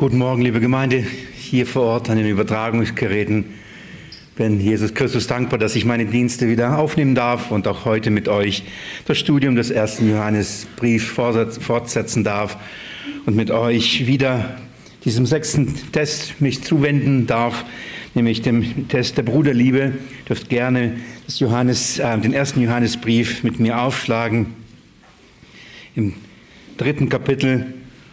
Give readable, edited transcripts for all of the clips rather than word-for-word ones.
Guten Morgen, liebe Gemeinde, hier vor Ort an den Übertragungsgeräten. Ich bin Jesus Christus dankbar, dass ich meine Dienste wieder aufnehmen darf und auch heute mit euch das Studium des 1. Johannesbriefs fortsetzen darf und mit euch wieder diesem 6. Test mich zuwenden darf, nämlich dem Test der Bruderliebe. Ihr dürft gerne den 1. Johannesbrief mit mir aufschlagen, im 3. Kapitel.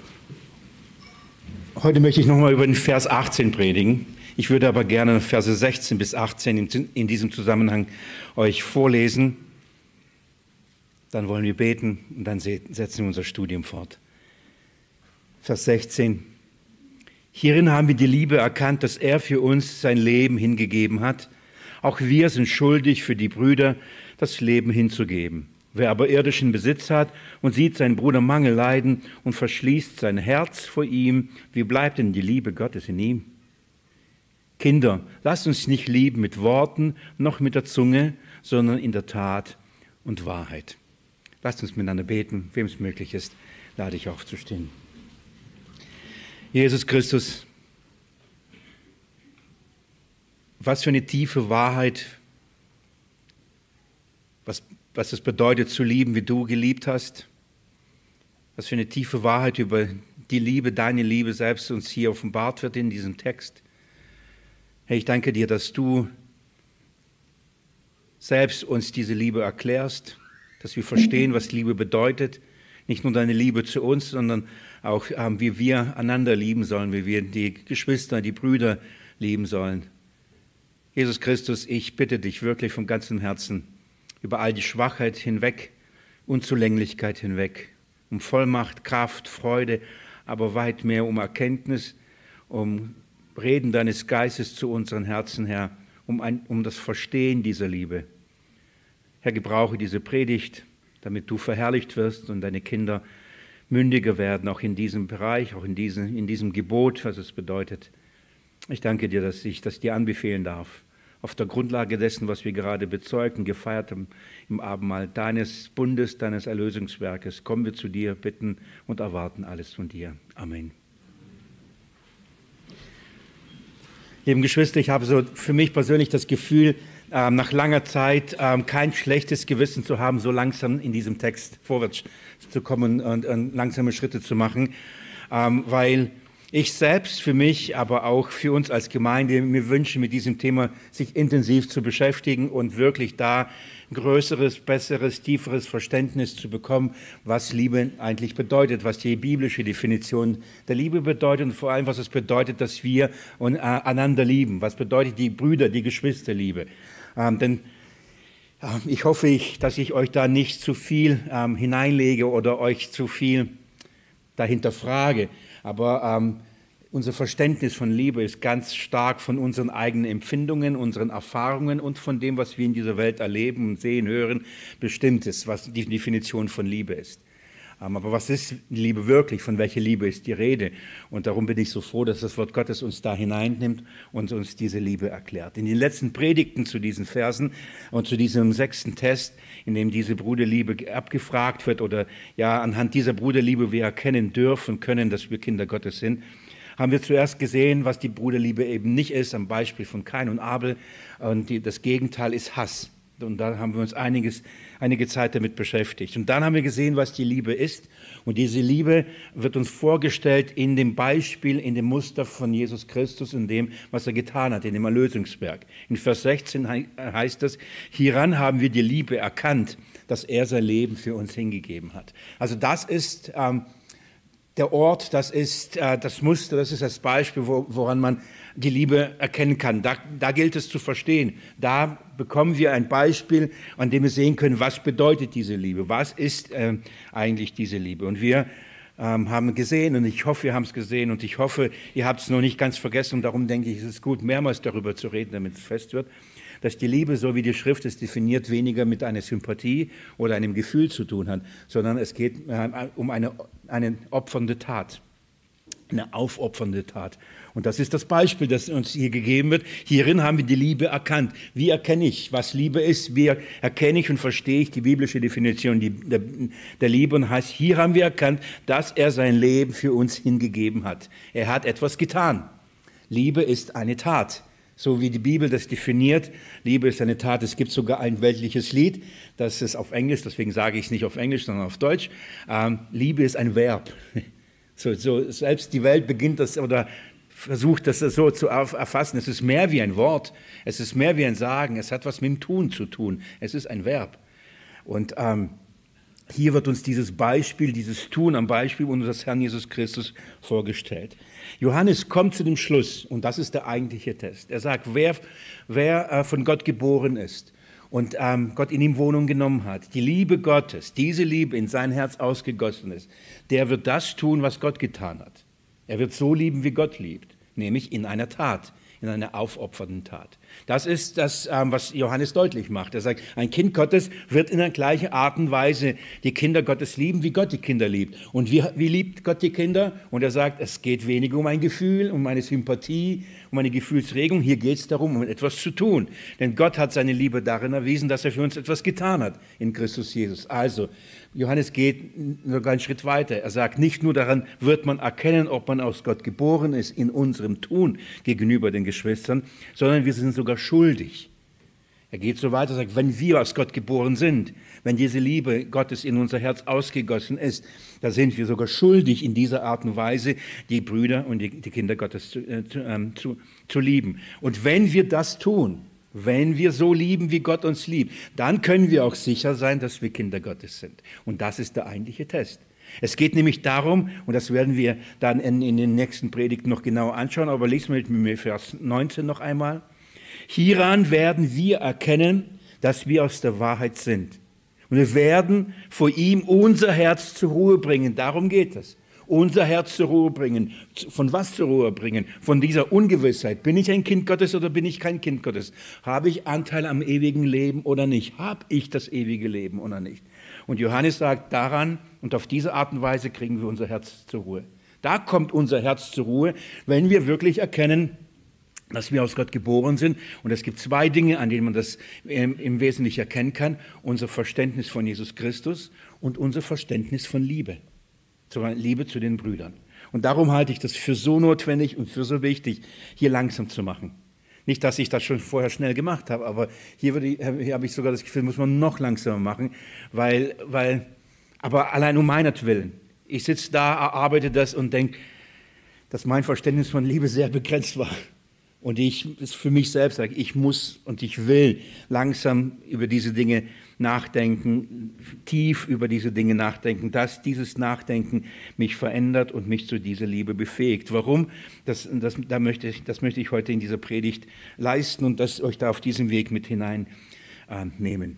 Heute möchte ich nochmal über den Vers 18 predigen. Ich würde aber gerne Verse 16 bis 18 in diesem Zusammenhang euch vorlesen. Dann wollen wir beten und dann setzen wir unser Studium fort. Vers 16. Hierin haben wir die Liebe erkannt, dass er für uns sein Leben hingegeben hat. Auch wir sind schuldig, für die Brüder das Leben hinzugeben. Wer aber irdischen Besitz hat und sieht seinen Bruder Mangel leiden und verschließt sein Herz vor ihm, wie bleibt denn die Liebe Gottes in ihm? Kinder, lasst uns nicht lieben mit Worten noch mit der Zunge, sondern in der Tat und Wahrheit. Lasst uns miteinander beten, wem es möglich ist, lade ich aufzustehen. Jesus Christus, was für eine tiefe Wahrheit, was es bedeutet zu lieben, wie du geliebt hast. Was für eine tiefe Wahrheit über die Liebe, deine Liebe selbst uns hier offenbart wird in diesem Text. Herr, ich danke dir, dass du selbst uns diese Liebe erklärst, dass wir verstehen, was Liebe bedeutet. Nicht nur deine Liebe zu uns, sondern auch, wie wir einander lieben sollen, wie wir die Geschwister, die Brüder lieben sollen. Jesus Christus, ich bitte dich wirklich von ganzem Herzen, über all die Schwachheit hinweg, Unzulänglichkeit hinweg, um Vollmacht, Kraft, Freude, aber weit mehr um Erkenntnis, um Reden deines Geistes zu unseren Herzen, Herr, um das Verstehen dieser Liebe. Herr, gebrauche diese Predigt, damit du verherrlicht wirst und deine Kinder mündiger werden, auch in diesem Bereich, auch in diesem Gebot, was es bedeutet. Ich danke dir, dass ich das dir anbefehlen darf. Auf der Grundlage dessen, was wir gerade bezeugt und gefeiert haben im Abendmahl, deines Bundes, deines Erlösungswerkes, kommen wir zu dir, bitten und erwarten alles von dir. Amen. Lieben Geschwister, ich habe so für mich persönlich das Gefühl, nach langer Zeit kein schlechtes Gewissen zu haben, so langsam in diesem Text vorwärts zu kommen und langsame Schritte zu machen, weil ich selbst für mich, aber auch für uns als Gemeinde mir wünsche, mit diesem Thema sich intensiv zu beschäftigen und wirklich da ein größeres, besseres, tieferes Verständnis zu bekommen, was Liebe eigentlich bedeutet, was die biblische Definition der Liebe bedeutet und vor allem, was es bedeutet, dass wir einander lieben. Was bedeutet die Brüder, die Geschwisterliebe? Denn ich hoffe, dass ich euch da nicht zu viel hineinlege oder euch zu viel dahinter frage. Aber unser Verständnis von Liebe ist ganz stark von unseren eigenen Empfindungen, unseren Erfahrungen und von dem, was wir in dieser Welt erleben, sehen, hören, bestimmt ist, was die Definition von Liebe ist. Aber was ist Liebe wirklich? Von welcher Liebe ist die Rede? Und darum bin ich so froh, dass das Wort Gottes uns da hineinnimmt und uns diese Liebe erklärt. In den letzten Predigten zu diesen Versen und zu diesem 6. Test, in dem diese Bruderliebe abgefragt wird oder ja anhand dieser Bruderliebe wir erkennen dürfen können, dass wir Kinder Gottes sind, haben wir zuerst gesehen, was die Bruderliebe eben nicht ist, am Beispiel von Kain und Abel. Und das Gegenteil ist Hass. Und da haben wir uns einige Zeit damit beschäftigt. Und dann haben wir gesehen, was die Liebe ist. Und diese Liebe wird uns vorgestellt in dem Beispiel, in dem Muster von Jesus Christus, in dem, was er getan hat, in dem Erlösungswerk. In Vers 16 heißt es, hieran haben wir die Liebe erkannt, dass er sein Leben für uns hingegeben hat. Also das ist der Ort, das ist das Muster, das ist das Beispiel, woran man die Liebe erkennen kann. Da gilt es zu verstehen. Da bekommen wir ein Beispiel, an dem wir sehen können, was bedeutet diese Liebe, was ist eigentlich diese Liebe. Und wir haben gesehen, und ich hoffe, wir haben es gesehen, und ich hoffe, ihr habt es noch nicht ganz vergessen, und darum denke ich, es ist gut, mehrmals darüber zu reden, damit es fest wird, dass die Liebe, so wie die Schrift es definiert, weniger mit einer Sympathie oder einem Gefühl zu tun hat, sondern es geht um eine opfernde Tat. Eine aufopfernde Tat. Und das ist das Beispiel, das uns hier gegeben wird. Hierin haben wir die Liebe erkannt. Wie erkenne ich, was Liebe ist? Wie erkenne ich und verstehe ich die biblische Definition der Liebe? Und heißt, hier haben wir erkannt, dass er sein Leben für uns hingegeben hat. Er hat etwas getan. Liebe ist eine Tat. So wie die Bibel das definiert, Liebe ist eine Tat. Es gibt sogar ein weltliches Lied, das ist auf Englisch, deswegen sage ich es nicht auf Englisch, sondern auf Deutsch. Liebe ist ein Verb. So, selbst die Welt beginnt das oder versucht das so zu erfassen. Es ist mehr wie ein Wort, es ist mehr wie ein Sagen, es hat was mit dem Tun zu tun. Es ist ein Verb. Und hier wird uns dieses Beispiel, dieses Tun am Beispiel unseres Herrn Jesus Christus vorgestellt. Johannes kommt zu dem Schluss, und das ist der eigentliche Test. Er sagt, wer von Gott geboren ist und Gott in ihm Wohnung genommen hat, die Liebe Gottes, diese Liebe in sein Herz ausgegossen ist, der wird das tun, was Gott getan hat. Er wird so lieben, wie Gott liebt, nämlich in einer Tat, in einer aufopfernden Tat. Das ist das, was Johannes deutlich macht. Er sagt, ein Kind Gottes wird in der gleichen Art und Weise die Kinder Gottes lieben, wie Gott die Kinder liebt. Und wie liebt Gott die Kinder? Und er sagt, es geht weniger um ein Gefühl, um eine Sympathie, um eine Gefühlsregung. Hier geht es darum, um etwas zu tun. Denn Gott hat seine Liebe darin erwiesen, dass er für uns etwas getan hat in Christus Jesus. Also, Johannes geht sogar einen Schritt weiter. Er sagt, nicht nur daran wird man erkennen, ob man aus Gott geboren ist, in unserem Tun gegenüber den Geschwistern, sondern wir sind sogar schuldig. Er geht so weiter, sagt, wenn wir aus Gott geboren sind, wenn diese Liebe Gottes in unser Herz ausgegossen ist, da sind wir sogar schuldig, in dieser Art und Weise die Brüder und die Kinder Gottes zu lieben. Und wenn wir das tun, wenn wir so lieben, wie Gott uns liebt, dann können wir auch sicher sein, dass wir Kinder Gottes sind. Und das ist der eigentliche Test. Es geht nämlich darum, und das werden wir dann in den nächsten Predigten noch genauer anschauen, aber lesen wir mit mir Vers 19 noch einmal. Hieran werden wir erkennen, dass wir aus der Wahrheit sind. Und wir werden vor ihm unser Herz zur Ruhe bringen. Darum geht es. Unser Herz zur Ruhe bringen. Von was zur Ruhe bringen? Von dieser Ungewissheit. Bin ich ein Kind Gottes oder bin ich kein Kind Gottes? Habe ich Anteil am ewigen Leben oder nicht? Habe ich das ewige Leben oder nicht? Und Johannes sagt, daran und auf diese Art und Weise kriegen wir unser Herz zur Ruhe. Da kommt unser Herz zur Ruhe, wenn wir wirklich erkennen, dass wir aus Gott geboren sind. Und es gibt zwei Dinge, an denen man das im Wesentlichen erkennen kann. Unser Verständnis von Jesus Christus und unser Verständnis von Liebe. Liebe zu den Brüdern. Und darum halte ich das für so notwendig und für so wichtig, hier langsam zu machen. Nicht, dass ich das schon vorher schnell gemacht habe, aber hier habe ich sogar das Gefühl, muss man noch langsamer machen, aber allein um meinetwillen. Ich sitze da, erarbeite das und denke, dass mein Verständnis von Liebe sehr begrenzt war. Und es für mich selbst sage, ich muss und ich will langsam über diese Dinge nachdenken, tief über diese Dinge nachdenken, dass dieses Nachdenken mich verändert und mich zu dieser Liebe befähigt. Warum? Das möchte ich heute in dieser Predigt leisten und das euch da auf diesem Weg mit hineinnehmen.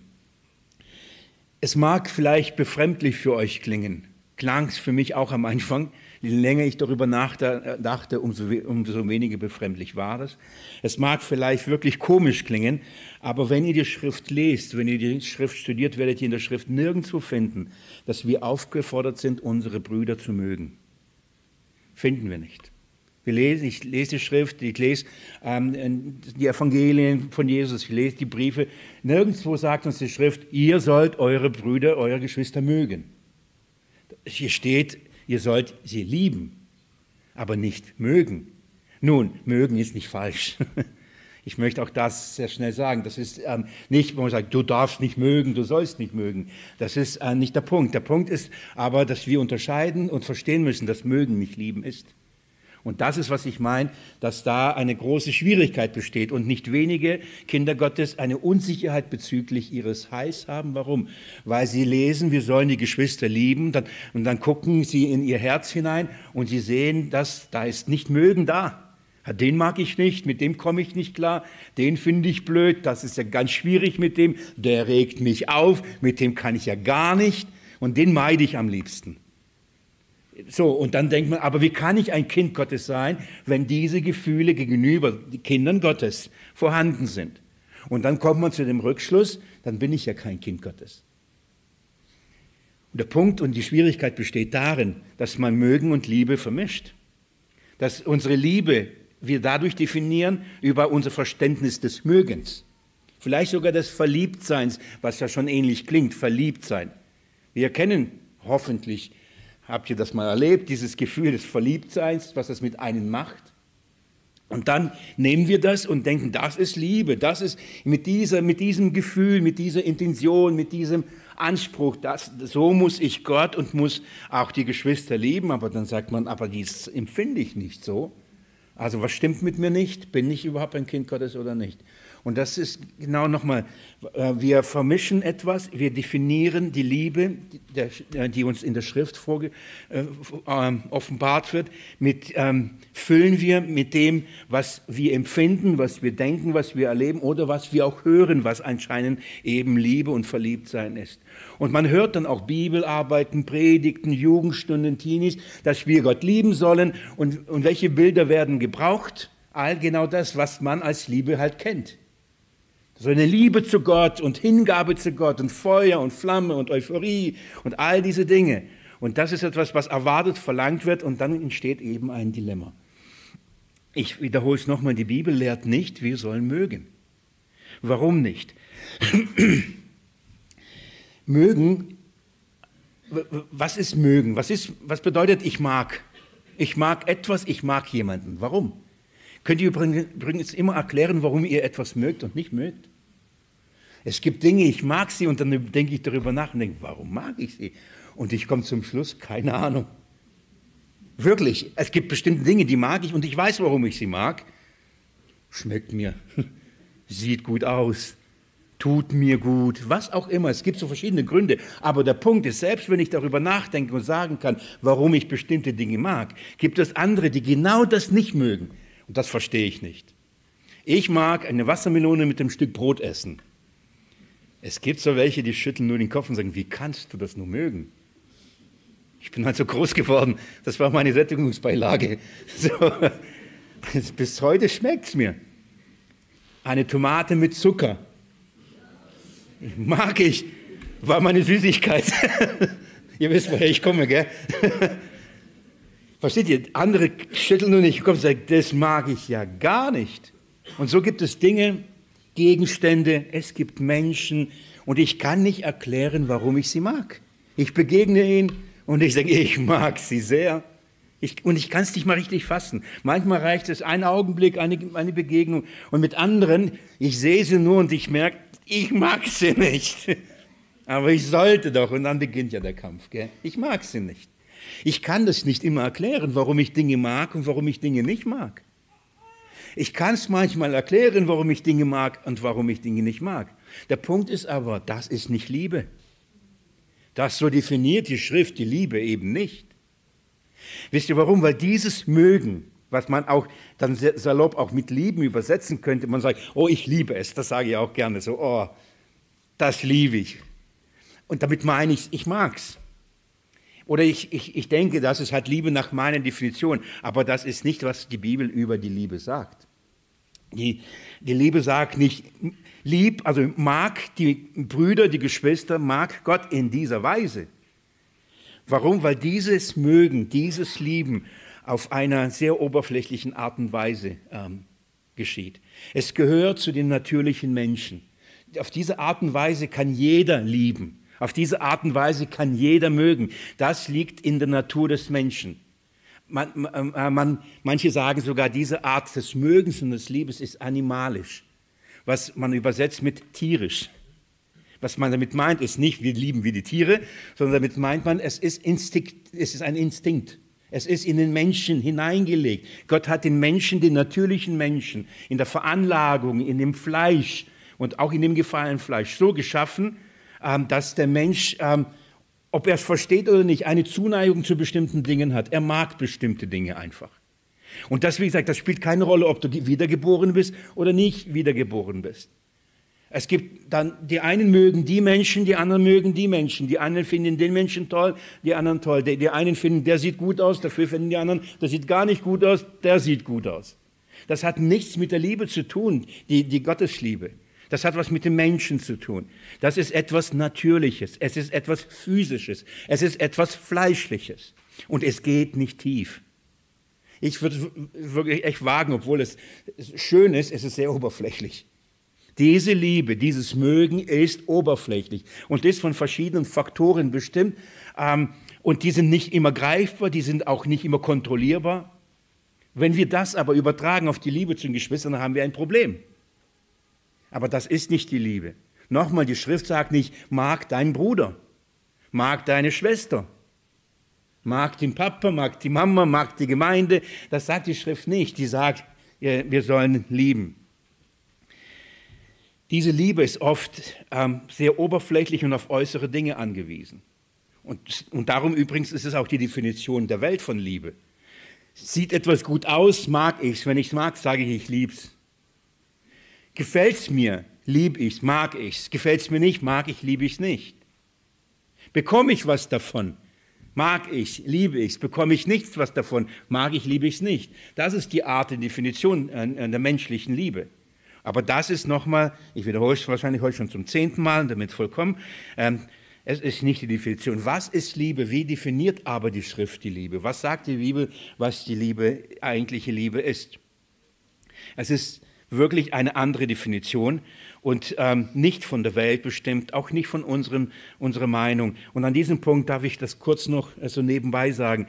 Es mag vielleicht befremdlich für euch klingen, klang es für mich auch am Anfang. Je länger ich darüber nachdachte, umso weniger befremdlich war das. Es mag vielleicht wirklich komisch klingen, aber wenn ihr die Schrift lest, wenn ihr die Schrift studiert, werdet ihr in der Schrift nirgendwo finden, dass wir aufgefordert sind, unsere Brüder zu mögen. Finden wir nicht. Ich lese die Schrift, ich lese die Evangelien von Jesus, ich lese die Briefe. Nirgendwo sagt uns die Schrift, ihr sollt eure Brüder, eure Geschwister mögen. Hier steht, ihr sollt sie lieben, aber nicht mögen. Nun, mögen ist nicht falsch. Ich möchte auch das sehr schnell sagen. Das ist nicht, wo man sagt, du darfst nicht mögen, du sollst nicht mögen. Das ist nicht der Punkt. Der Punkt ist aber, dass wir unterscheiden und verstehen müssen, dass mögen nicht lieben ist. Und das ist, was ich meine, dass da eine große Schwierigkeit besteht und nicht wenige Kinder Gottes eine Unsicherheit bezüglich ihres Heils haben. Warum? Weil sie lesen, wir sollen die Geschwister lieben und dann gucken sie in ihr Herz hinein und sie sehen, dass da ist nicht Mögen da. Den mag ich nicht, mit dem komme ich nicht klar, den finde ich blöd, das ist ja ganz schwierig mit dem, der regt mich auf, mit dem kann ich ja gar nicht und den meide ich am liebsten. So, und dann denkt man, aber wie kann ich ein Kind Gottes sein, wenn diese Gefühle gegenüber den Kindern Gottes vorhanden sind? Und dann kommt man zu dem Rückschluss, dann bin ich ja kein Kind Gottes. Und der Punkt und die Schwierigkeit besteht darin, dass man Mögen und Liebe vermischt. dass unsere Liebe wir dadurch definieren über unser Verständnis des Mögens. Vielleicht sogar des Verliebtseins, was ja schon ähnlich klingt, Verliebtsein. Wir kennen hoffentlich, habt ihr das mal erlebt, dieses Gefühl des Verliebtseins, was das mit einem macht. Und dann nehmen wir das und denken, das ist Liebe, das ist mit diesem Gefühl, mit dieser Intention, mit diesem Anspruch, so muss ich Gott und muss auch die Geschwister lieben. Aber dann sagt man, aber dies empfinde ich nicht so. Also was stimmt mit mir nicht? Bin ich überhaupt ein Kind Gottes oder nicht? Und das ist genau nochmal, wir vermischen etwas, wir definieren die Liebe, die uns in der Schrift offenbart wird, füllen wir mit dem, was wir empfinden, was wir denken, was wir erleben oder was wir auch hören, was anscheinend eben Liebe und Verliebtsein ist. Und man hört dann auch Bibelarbeiten, Predigten, Jugendstunden, Teenies, dass wir Gott lieben sollen und welche Bilder werden gebraucht? All genau das, was man als Liebe halt kennt. So eine Liebe zu Gott und Hingabe zu Gott und Feuer und Flamme und Euphorie und all diese Dinge. Und das ist etwas, was erwartet, verlangt wird und dann entsteht eben ein Dilemma. Ich wiederhole es nochmal, die Bibel lehrt nicht, wir sollen mögen. Warum nicht? Mögen, was ist mögen? Was bedeutet ich mag? Ich mag etwas, ich mag jemanden. Warum? Könnt ihr übrigens immer erklären, warum ihr etwas mögt und nicht mögt? Es gibt Dinge, ich mag sie und dann denke ich darüber nach und denke, warum mag ich sie? Und ich komme zum Schluss, keine Ahnung. Wirklich, es gibt bestimmte Dinge, die mag ich und ich weiß, warum ich sie mag. Schmeckt mir, sieht gut aus, tut mir gut, was auch immer. Es gibt so verschiedene Gründe. Aber der Punkt ist, selbst wenn ich darüber nachdenke und sagen kann, warum ich bestimmte Dinge mag, gibt es andere, die genau das nicht mögen. Und das verstehe ich nicht. Ich mag eine Wassermelone mit einem Stück Brot essen. Es gibt so welche, die schütteln nur den Kopf und sagen, wie kannst du das nur mögen? Ich bin halt so groß geworden, das war meine Sättigungsbeilage. So. Bis heute schmeckt es mir. Eine Tomate mit Zucker. Mag ich, war meine Süßigkeit. Ihr wisst, woher ich komme, gell? Versteht ihr? Andere schütteln nur nicht den Kopf und sagen, das mag ich ja gar nicht. Und so gibt es Dinge, Gegenstände, es gibt Menschen und ich kann nicht erklären, warum ich sie mag. Ich begegne ihnen und ich sage, ich mag sie sehr. Und ich kann es nicht mal richtig fassen. Manchmal reicht es einen Augenblick, eine Begegnung und mit anderen, ich sehe sie nur und ich merke, ich mag sie nicht. Aber ich sollte doch und dann beginnt ja der Kampf. Gell? Ich mag sie nicht. Ich kann das nicht immer erklären, warum ich Dinge mag und warum ich Dinge nicht mag. Ich kann es manchmal erklären, warum ich Dinge mag und warum ich Dinge nicht mag. Der Punkt ist aber, das ist nicht Liebe. Das so definiert die Schrift die Liebe eben nicht. Wisst ihr warum? Weil dieses Mögen, was man auch dann salopp auch mit Lieben übersetzen könnte, man sagt, oh, ich liebe es, das sage ich auch gerne so, oh, das liebe ich. Und damit meine ich mag's. Oder ich denke, das ist halt Liebe nach meiner Definition, aber das ist nicht, was die Bibel über die Liebe sagt. Die Liebe sagt nicht, also mag die Brüder, die Geschwister, mag Gott in dieser Weise. Warum? Weil dieses Mögen, dieses Lieben auf einer sehr oberflächlichen Art und Weise geschieht. Es gehört zu den natürlichen Menschen. Auf diese Art und Weise kann jeder lieben. Auf diese Art und Weise kann jeder mögen. Das liegt in der Natur des Menschen. Manche sagen sogar, diese Art des Mögens und des Liebes ist animalisch, was man übersetzt mit tierisch. Was man damit meint, ist nicht, wir lieben wie die Tiere, sondern damit meint man, es ist ein Instinkt. Es ist in den Menschen hineingelegt. Gott hat den Menschen, den natürlichen Menschen, in der Veranlagung, in dem Fleisch und auch in dem gefallenen Fleisch so geschaffen, dass der Mensch, ob er es versteht oder nicht, eine Zuneigung zu bestimmten Dingen hat. Er mag bestimmte Dinge einfach. Und das, wie gesagt, das spielt keine Rolle, ob du wiedergeboren bist oder nicht wiedergeboren bist. Es gibt dann, die einen mögen die Menschen, die anderen mögen die Menschen. Die einen finden den Menschen toll, die anderen toll. Die einen finden, der sieht gut aus, dafür finden die anderen, der sieht gar nicht gut aus, der sieht gut aus. Das hat nichts mit der Liebe zu tun, die Gottesliebe. Das hat was mit dem Menschen zu tun. Das ist etwas Natürliches, es ist etwas Physisches, es ist etwas Fleischliches. Und es geht nicht tief. Ich würde wirklich echt wagen, obwohl es schön ist, es ist sehr oberflächlich. Diese Liebe, dieses Mögen ist oberflächlich und ist von verschiedenen Faktoren bestimmt. Und die sind nicht immer greifbar, die sind auch nicht immer kontrollierbar. Wenn wir das aber übertragen auf die Liebe zu den Geschwistern, dann haben wir ein Problem. Aber das ist nicht die Liebe. Nochmal, die Schrift sagt nicht, mag deinen Bruder, mag deine Schwester, mag den Papa, mag die Mama, mag die Gemeinde. Das sagt die Schrift nicht. Die sagt, wir sollen lieben. Diese Liebe ist oft sehr oberflächlich und auf äußere Dinge angewiesen. Und darum übrigens ist es auch die Definition der Welt von Liebe. Sieht etwas gut aus, mag ich es. Wenn ich es mag, sage ich liebe es. Gefällt es mir, liebe ich es, mag ich es. Gefällt es mir nicht, mag ich, liebe ich es nicht. Bekomme ich was davon, mag ich, liebe ich es. Bekomme ich nichts was davon, mag ich, liebe ich es nicht. Das ist die Art der Definition der menschlichen Liebe. Aber das ist nochmal, ich wiederhole es wahrscheinlich heute schon zum 10. Mal, damit vollkommen, es ist nicht die Definition. Was ist Liebe? Wie definiert aber die Schrift die Liebe? Was sagt die Bibel, was die Liebe, eigentliche Liebe ist? Es ist wirklich eine andere Definition und nicht von der Welt bestimmt, auch nicht von unserer Meinung. Und an diesem Punkt darf ich das kurz noch so nebenbei sagen.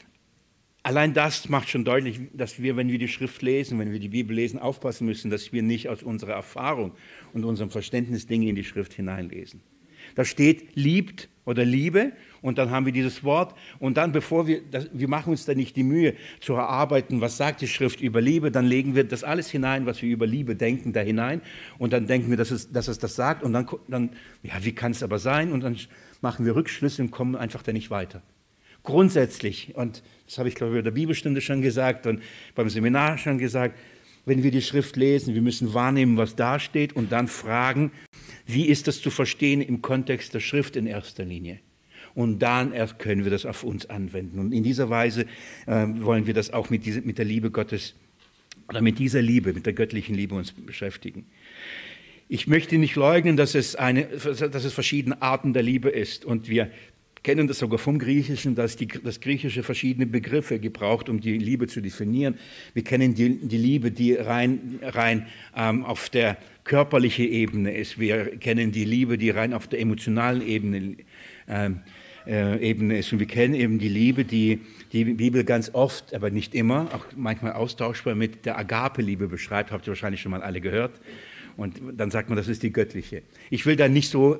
Allein das macht schon deutlich, dass wir, wenn wir die Schrift lesen, wenn wir die Bibel lesen, aufpassen müssen, dass wir nicht aus unserer Erfahrung und unserem Verständnis Dinge in die Schrift hineinlesen. Da steht liebt oder Liebe und dann haben wir dieses Wort und dann, wir machen uns da nicht die Mühe zu erarbeiten, was sagt die Schrift über Liebe, dann legen wir das alles hinein, was wir über Liebe denken, da hinein und dann denken wir, dass es das sagt und dann ja, wie kann es aber sein? Und dann machen wir Rückschlüsse und kommen einfach da nicht weiter. Grundsätzlich, und das habe ich, glaube ich, in der Bibelstunde schon gesagt und beim Seminar schon gesagt, wenn wir die Schrift lesen, wir müssen wahrnehmen, was da steht und dann fragen, wie ist das zu verstehen im Kontext der Schrift in erster Linie? Und dann erst können wir das auf uns anwenden. Und in dieser Weise wollen wir das auch mit der Liebe Gottes oder mit dieser Liebe, mit der göttlichen Liebe uns beschäftigen. Ich möchte nicht leugnen, dass es verschiedene Arten der Liebe ist und wir kennen das sogar vom Griechischen, dass das Griechische verschiedene Begriffe gebraucht, um die Liebe zu definieren. Wir kennen die Liebe, die rein auf der körperlichen Ebene ist. Wir kennen die Liebe, die rein auf der emotionalen Ebene ist. Und wir kennen eben die Liebe, die die Bibel ganz oft, aber nicht immer, auch manchmal austauschbar mit der Agape-Liebe beschreibt. Habt ihr wahrscheinlich schon mal alle gehört. Und dann sagt man, das ist die göttliche. Ich will da nicht so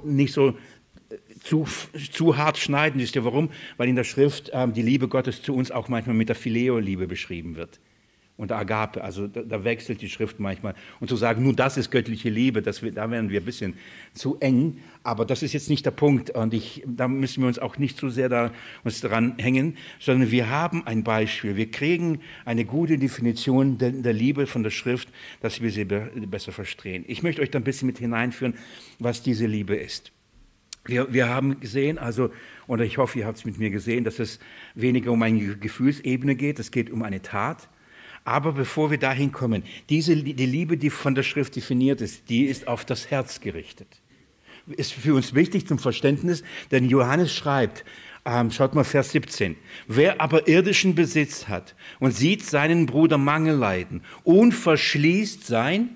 zu hart schneiden. Wisst ihr warum? Weil in der Schrift die Liebe Gottes zu uns auch manchmal mit der Phileo-Liebe beschrieben wird. Und der Agape, also da wechselt die Schrift manchmal. Und zu sagen, nur das ist göttliche Liebe, da wären wir ein bisschen zu eng. Aber das ist jetzt nicht der Punkt. Und da müssen wir uns auch nicht zu sehr uns daran hängen, sondern wir haben ein Beispiel. Wir kriegen eine gute Definition der Liebe von der Schrift, dass wir sie besser verstehen. Ich möchte euch da ein bisschen mit hineinführen, was diese Liebe ist. Wir haben gesehen, oder ich hoffe, ihr habt es mit mir gesehen, dass es weniger um eine Gefühlsebene geht, es geht um eine Tat. Aber bevor wir dahin kommen, die Liebe, die von der Schrift definiert ist, die ist auf das Herz gerichtet. Ist für uns wichtig zum Verständnis, denn Johannes schreibt, schaut mal Vers 17, wer aber irdischen Besitz hat und sieht seinen Bruder Mangel leiden und verschließt sein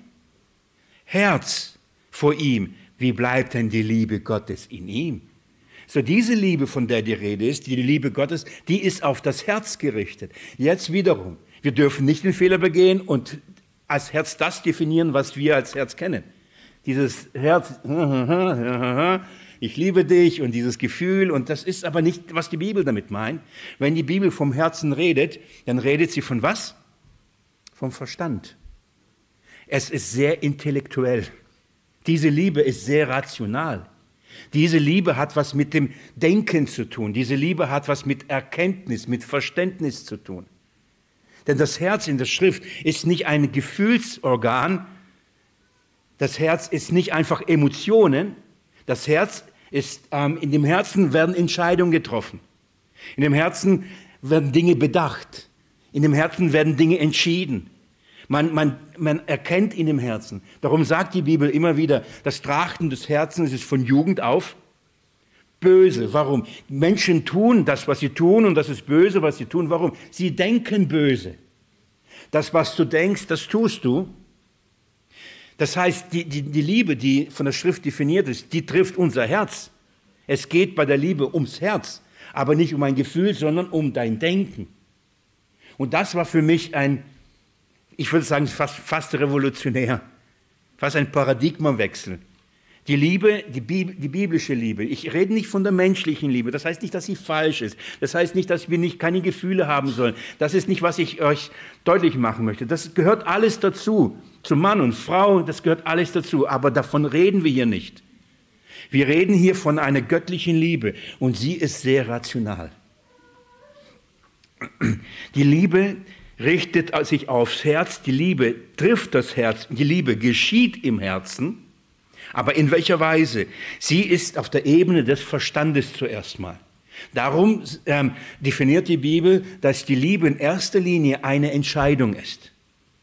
Herz vor ihm, wie bleibt denn die Liebe Gottes in ihm? So diese Liebe, von der die Rede ist, die Liebe Gottes, die ist auf das Herz gerichtet. Jetzt wiederum, wir dürfen nicht den Fehler begehen und als Herz das definieren, was wir als Herz kennen. Dieses Herz, ich liebe dich und dieses Gefühl und das ist aber nicht, was die Bibel damit meint. Wenn die Bibel vom Herzen redet, dann redet sie von was? Vom Verstand. Es ist sehr intellektuell. Diese Liebe ist sehr rational. Diese Liebe hat was mit dem Denken zu tun. Diese Liebe hat was mit Erkenntnis, mit Verständnis zu tun. Denn das Herz in der Schrift ist nicht ein Gefühlsorgan. Das Herz ist nicht einfach Emotionen. Das Herz ist, in dem Herzen werden Entscheidungen getroffen. In dem Herzen werden Dinge bedacht. In dem Herzen werden Dinge entschieden. Man erkennt in dem Herzen. Darum sagt die Bibel immer wieder, das Trachten des Herzens ist von Jugend auf böse. Warum? Menschen tun das, was sie tun, und das ist böse, was sie tun. Warum? Sie denken böse. Das, was du denkst, das tust du. Das heißt, die Liebe, die von der Schrift definiert ist, die trifft unser Herz. Es geht bei der Liebe ums Herz, aber nicht um ein Gefühl, sondern um dein Denken. Und das war für mich ich würde sagen, fast revolutionär, fast ein Paradigmenwechsel. Die Liebe, die biblische Liebe. Ich rede nicht von der menschlichen Liebe. Das heißt nicht, dass sie falsch ist. Das heißt nicht, dass wir keine Gefühle haben sollen. Das ist nicht, was ich euch deutlich machen möchte. Das gehört alles dazu. Zu Mann und Frau, das gehört alles dazu. Aber davon reden wir hier nicht. Wir reden hier von einer göttlichen Liebe. Und sie ist sehr rational. Die Liebe richtet sich aufs Herz. Die Liebe trifft das Herz. Die Liebe geschieht im Herzen. Aber in welcher Weise? Sie ist auf der Ebene des Verstandes zuerst mal. Darum definiert die Bibel, dass die Liebe in erster Linie eine Entscheidung ist.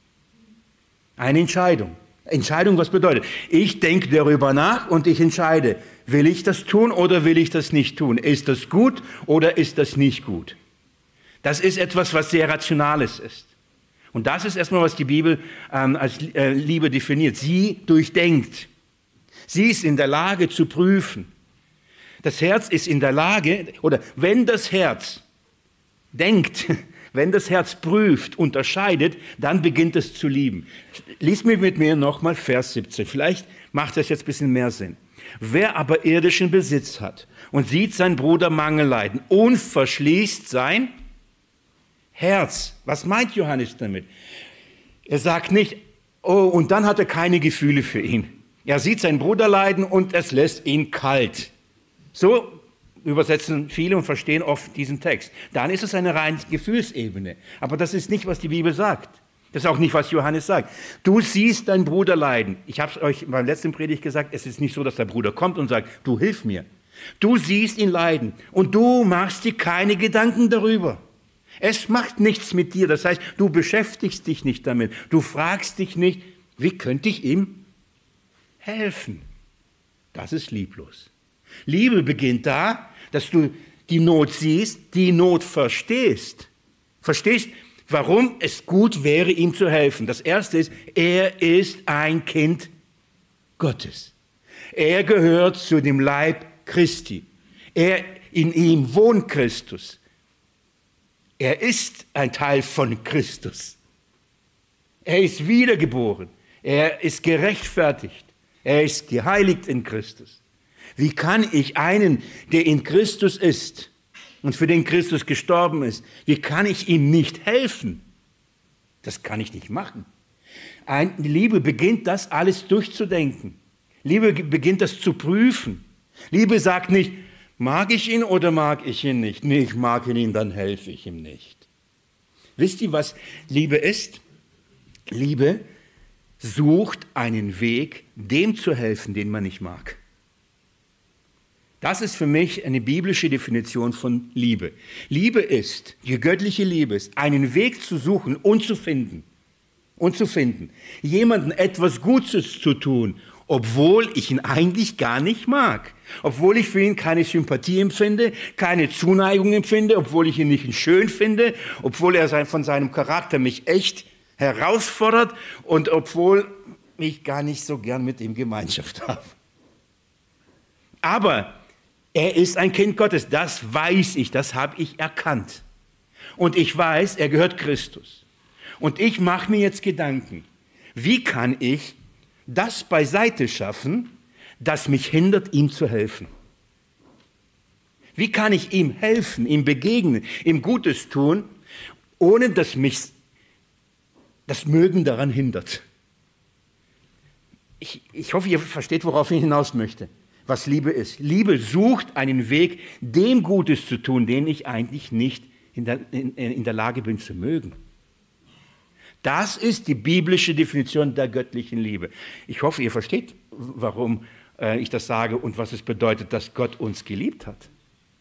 Eine Entscheidung. Entscheidung, was bedeutet? Ich denke darüber nach und ich entscheide, will ich das tun oder will ich das nicht tun? Ist das gut oder ist das nicht gut? Das ist etwas, was sehr Rationales ist. Und das ist erstmal, was die Bibel als Liebe definiert. Sie durchdenkt. Sie ist in der Lage zu prüfen. Das Herz ist in der Lage, oder wenn das Herz denkt, wenn das Herz prüft, unterscheidet, dann beginnt es zu lieben. Lies mit mir nochmal Vers 17. Vielleicht macht das jetzt ein bisschen mehr Sinn. Wer aber irdischen Besitz hat und sieht seinen Bruder Mangel leiden und verschließt sein Herz. Was meint Johannes damit? Er sagt nicht, oh, und dann hat er keine Gefühle für ihn. Er sieht seinen Bruder leiden und es lässt ihn kalt. So übersetzen viele und verstehen oft diesen Text. Dann ist es eine reine Gefühlsebene. Aber das ist nicht, was die Bibel sagt. Das ist auch nicht, was Johannes sagt. Du siehst deinen Bruder leiden. Ich habe es euch beim letzten Predigt gesagt, es ist nicht so, dass der Bruder kommt und sagt, du hilf mir. Du siehst ihn leiden und du machst dir keine Gedanken darüber. Es macht nichts mit dir. Das heißt, du beschäftigst dich nicht damit. Du fragst dich nicht, wie könnte ich ihm helfen. Das ist lieblos. Liebe beginnt da, dass du die Not siehst, die Not verstehst. Verstehst, warum es gut wäre, ihm zu helfen. Das Erste ist, er ist ein Kind Gottes. Er gehört zu dem Leib Christi. In ihm wohnt Christus. Er ist ein Teil von Christus. Er ist wiedergeboren. Er ist gerechtfertigt. Er ist geheiligt in Christus. Wie kann ich einen, der in Christus ist und für den Christus gestorben ist, wie kann ich ihm nicht helfen? Das kann ich nicht machen. Liebe beginnt das alles durchzudenken. Liebe beginnt das zu prüfen. Liebe sagt nicht, mag ich ihn oder mag ich ihn nicht? Nee, ich mag ihn, dann helfe ich ihm nicht. Wisst ihr, was Liebe ist? Liebe sucht einen Weg, dem zu helfen, den man nicht mag. Das ist für mich eine biblische Definition von Liebe. Liebe ist, die göttliche Liebe ist, einen Weg zu suchen und zu finden. Jemandem etwas Gutes zu tun, obwohl ich ihn eigentlich gar nicht mag. Obwohl ich für ihn keine Sympathie empfinde, keine Zuneigung empfinde, obwohl ich ihn nicht schön finde, obwohl er von seinem Charakter mich echt herausfordert und obwohl ich gar nicht so gern mit ihm Gemeinschaft habe. Aber er ist ein Kind Gottes, das weiß ich, das habe ich erkannt. Und ich weiß, er gehört Christus. Und ich mache mir jetzt Gedanken, wie kann ich das beiseite schaffen, das mich hindert, ihm zu helfen? Wie kann ich ihm helfen, ihm begegnen, ihm Gutes tun, ohne dass mich das Mögen daran hindert? Ich hoffe, ihr versteht, worauf ich hinaus möchte, was Liebe ist. Liebe sucht einen Weg, dem Gutes zu tun, den ich eigentlich nicht in der Lage bin zu mögen. Das ist die biblische Definition der göttlichen Liebe. Ich hoffe, ihr versteht, warum ich das sage und was es bedeutet, dass Gott uns geliebt hat.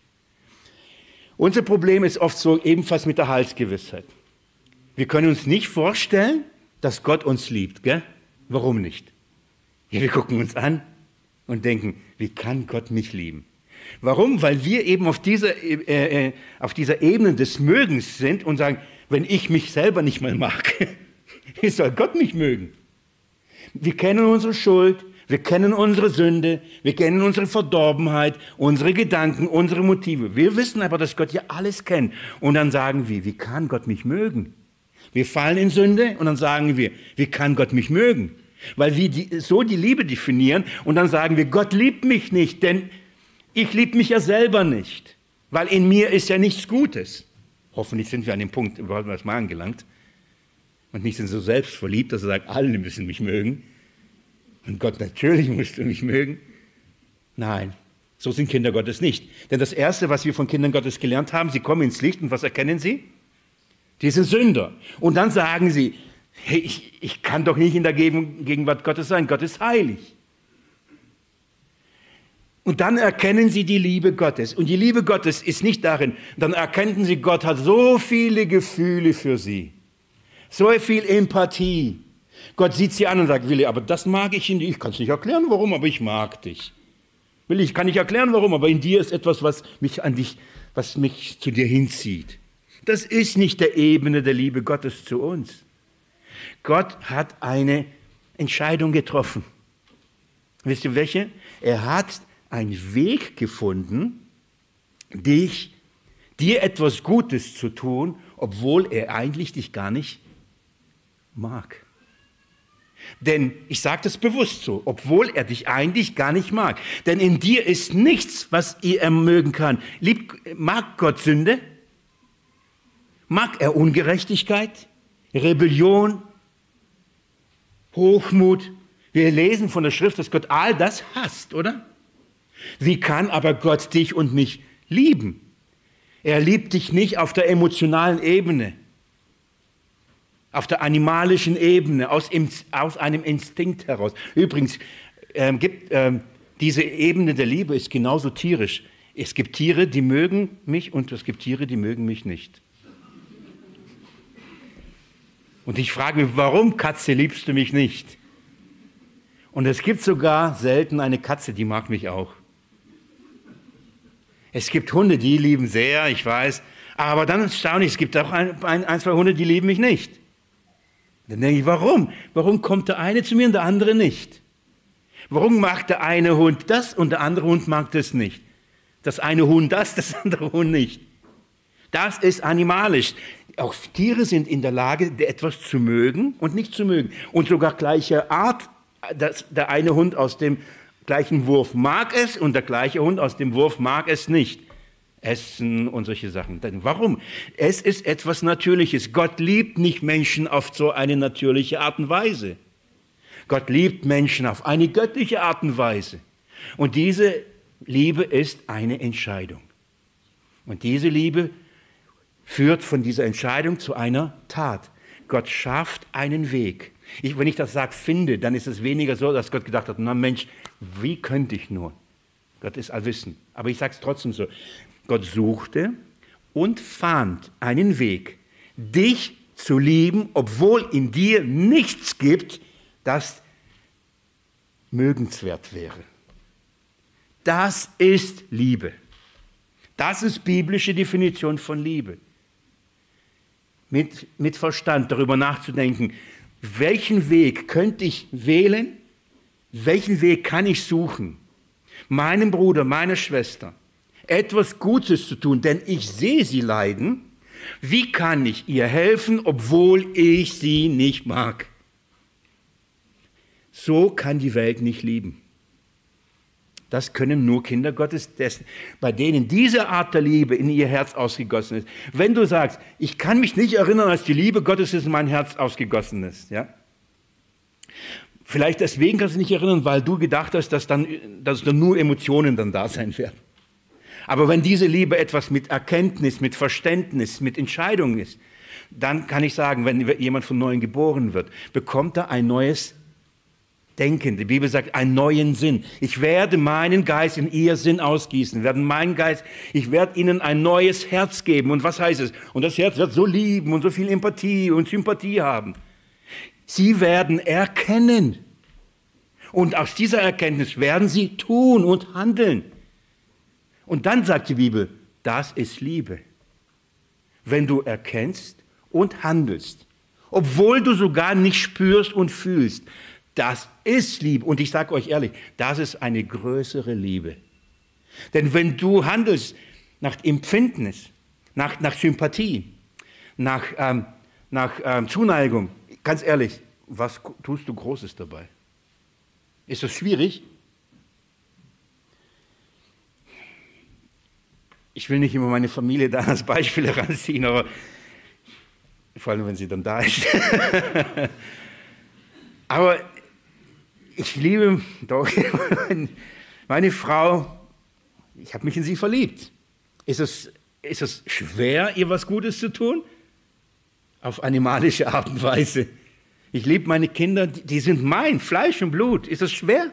Unser Problem ist oft so ebenfalls mit der Heilsgewissheit. Wir können uns nicht vorstellen, dass Gott uns liebt. Gell? Warum nicht? Ja, wir gucken uns an und denken, wie kann Gott mich lieben? Warum? Weil wir eben auf dieser Ebene des Mögens sind und sagen, wenn ich mich selber nicht mal mag? Wie soll Gott mich mögen? Wir kennen unsere Schuld, wir kennen unsere Sünde, wir kennen unsere Verdorbenheit, unsere Gedanken, unsere Motive. Wir wissen aber, dass Gott ja alles kennt. Und dann sagen wir, wie kann Gott mich mögen? Wir fallen in Sünde und dann sagen wir, wie kann Gott mich mögen? Weil wir so die Liebe definieren und dann sagen wir, Gott liebt mich nicht, denn ich liebe mich ja selber nicht. Weil in mir ist ja nichts Gutes. Hoffentlich sind wir an dem Punkt überhaupt mal angelangt. Und nicht sind so selbstverliebt, dass er sagt, alle müssen mich mögen. Und Gott, natürlich musst du mich mögen. Nein, so sind Kinder Gottes nicht. Denn das Erste, was wir von Kindern Gottes gelernt haben, sie kommen ins Licht und was erkennen sie? Die sind Sünder. Und dann sagen sie, hey, ich kann doch nicht in der Gegenwart Gottes sein, Gott ist heilig. Und dann erkennen sie die Liebe Gottes. Und die Liebe Gottes ist nicht darin, dann erkennen sie, Gott hat so viele Gefühle für sie. So viel Empathie. Gott sieht sie an und sagt, Willi, aber das mag ich in dir. Ich kann es nicht erklären, warum, aber ich mag dich. Willi, ich kann nicht erklären, warum, aber in dir ist etwas, was mich zu dir hinzieht. Das ist nicht der Ebene der Liebe Gottes zu uns. Gott hat eine Entscheidung getroffen. Wisst ihr welche? Er hat einen Weg gefunden, dir etwas Gutes zu tun, obwohl er eigentlich dich gar nicht mag. Denn ich sage das bewusst so, obwohl er dich eigentlich gar nicht mag. Denn in dir ist nichts, was er mögen kann. Mag Gott Sünde? Mag er Ungerechtigkeit, Rebellion, Hochmut? Wir lesen von der Schrift, dass Gott all das hasst, oder? Wie kann aber Gott dich und mich lieben? Er liebt dich nicht auf der emotionalen Ebene, auf der animalischen Ebene, aus einem Instinkt heraus. Übrigens, diese Ebene der Liebe ist genauso tierisch. Es gibt Tiere, die mögen mich und es gibt Tiere, die mögen mich nicht. Und ich frage mich, warum, Katze, liebst du mich nicht? Und es gibt sogar selten eine Katze, die mag mich auch. Es gibt Hunde, die lieben sehr, ich weiß, aber dann staune ich, es gibt auch ein, zwei Hunde, die lieben mich nicht. Dann denke ich, warum? Warum kommt der eine zu mir und der andere nicht? Warum mag der eine Hund das und der andere Hund mag das nicht? Das eine Huhn das andere Huhn nicht. Das ist animalisch. Auch Tiere sind in der Lage, etwas zu mögen und nicht zu mögen. Und sogar gleicher Art, der eine Hund aus dem gleichen Wurf mag es und der gleiche Hund aus dem Wurf mag es nicht. Essen und solche Sachen. Warum? Es ist etwas Natürliches. Gott liebt nicht Menschen auf so eine natürliche Art und Weise. Gott liebt Menschen auf eine göttliche Art und Weise. Und diese Liebe ist eine Entscheidung. Und diese Liebe führt von dieser Entscheidung zu einer Tat. Gott schafft einen Weg. Wenn ich das sage, finde, dann ist es weniger so, dass Gott gedacht hat, na Mensch, wie könnte ich nur? Gott ist allwissend. Aber ich sage es trotzdem so. Gott suchte und fand einen Weg, dich zu lieben, obwohl in dir nichts gibt, das mögenswert wäre. Das ist Liebe. Das ist biblische Definition von Liebe. Mit Verstand darüber nachzudenken, welchen Weg könnte ich wählen, welchen Weg kann ich suchen, meinem Bruder, meiner Schwester etwas Gutes zu tun, denn ich sehe sie leiden. Wie kann ich ihr helfen, obwohl ich sie nicht mag? So kann die Welt nicht lieben. Das können nur Kinder Gottes, bei denen diese Art der Liebe in ihr Herz ausgegossen ist. Wenn du sagst, ich kann mich nicht erinnern, als die Liebe Gottes in mein Herz ausgegossen ist, ja? Vielleicht deswegen kannst du dich nicht erinnern, weil du gedacht hast, dass dann nur Emotionen dann da sein werden. Aber wenn diese Liebe etwas mit Erkenntnis, mit Verständnis, mit Entscheidung ist, dann kann ich sagen, wenn jemand von Neuem geboren wird, bekommt er ein neues Denken. Die Bibel sagt, einen neuen Sinn. Ich werde meinen Geist in ihr Sinn ausgießen, ich werde ihnen ein neues Herz geben. Und was heißt es? Und das Herz wird so lieben und so viel Empathie und Sympathie haben. Sie werden erkennen. Und aus dieser Erkenntnis werden sie tun und handeln. Und dann sagt die Bibel, das ist Liebe. Wenn du erkennst und handelst, obwohl du sogar nicht spürst und fühlst. Das ist Liebe. Und ich sage euch ehrlich, das ist eine größere Liebe. Denn wenn du handelst nach Empfindnis, nach Sympathie, nach Zuneigung, ganz ehrlich, was tust du Großes dabei? Ist das schwierig? Ich will nicht immer meine Familie da als Beispiel heranziehen, aber vor allem, wenn sie dann da ist. Aber ich liebe doch meine Frau, ich habe mich in sie verliebt. Ist es schwer, ihr was Gutes zu tun? Auf animalische Art und Weise. Ich liebe meine Kinder, die sind mein Fleisch und Blut. Ist das schwer?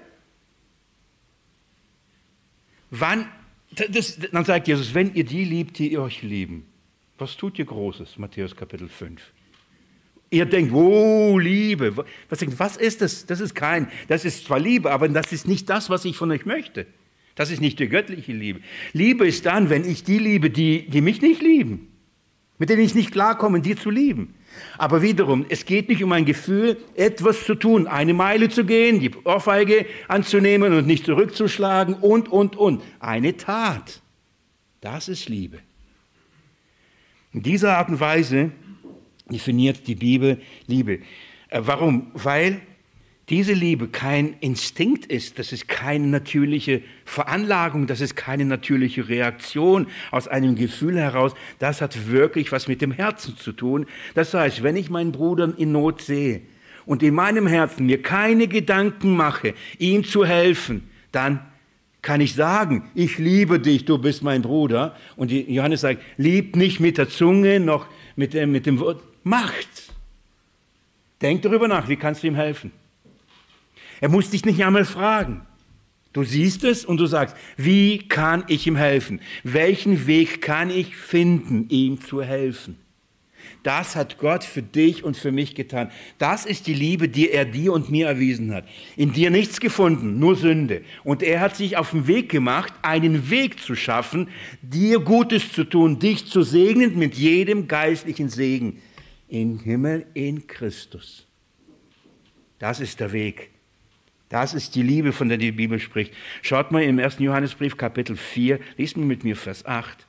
Dann sagt Jesus, wenn ihr die liebt, die euch lieben, was tut ihr Großes? Matthäus Kapitel 5. Ihr denkt, oh, Liebe. Was ist das? Das ist zwar Liebe, aber das ist nicht das, was ich von euch möchte. Das ist nicht die göttliche Liebe. Liebe ist dann, wenn ich die liebe, die mich nicht lieben, mit denen ich nicht klarkomme, die zu lieben. Aber wiederum, es geht nicht um ein Gefühl, etwas zu tun, eine Meile zu gehen, die Ohrfeige anzunehmen und nicht zurückzuschlagen und. Eine Tat. Das ist Liebe. In dieser Art und Weise definiert die Bibel Liebe. Warum? Weil diese Liebe kein Instinkt ist, das ist keine natürliche Veranlagung, das ist keine natürliche Reaktion aus einem Gefühl heraus, das hat wirklich was mit dem Herzen zu tun. Das heißt, wenn ich meinen Bruder in Not sehe und in meinem Herzen mir keine Gedanken mache, ihm zu helfen, dann kann ich sagen, ich liebe dich, du bist mein Bruder. Und Johannes sagt, liebt nicht mit der Zunge, noch mit dem Wort, macht. Denk darüber nach, wie kannst du ihm helfen? Er muss dich nicht einmal fragen. Du siehst es und du sagst, wie kann ich ihm helfen? Welchen Weg kann ich finden, ihm zu helfen? Das hat Gott für dich und für mich getan. Das ist die Liebe, die er dir und mir erwiesen hat. In dir nichts gefunden, nur Sünde. Und er hat sich auf den Weg gemacht, einen Weg zu schaffen, dir Gutes zu tun, dich zu segnen mit jedem geistlichen Segen im Himmel in Christus. Das ist der Weg. Das ist die Liebe, von der die Bibel spricht. Schaut mal im 1. Johannesbrief, Kapitel 4, liest mal mit mir Vers 8.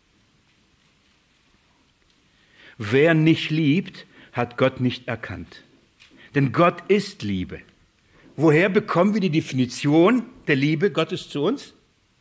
Wer nicht liebt, hat Gott nicht erkannt. Denn Gott ist Liebe. Woher bekommen wir die Definition der Liebe Gottes zu uns?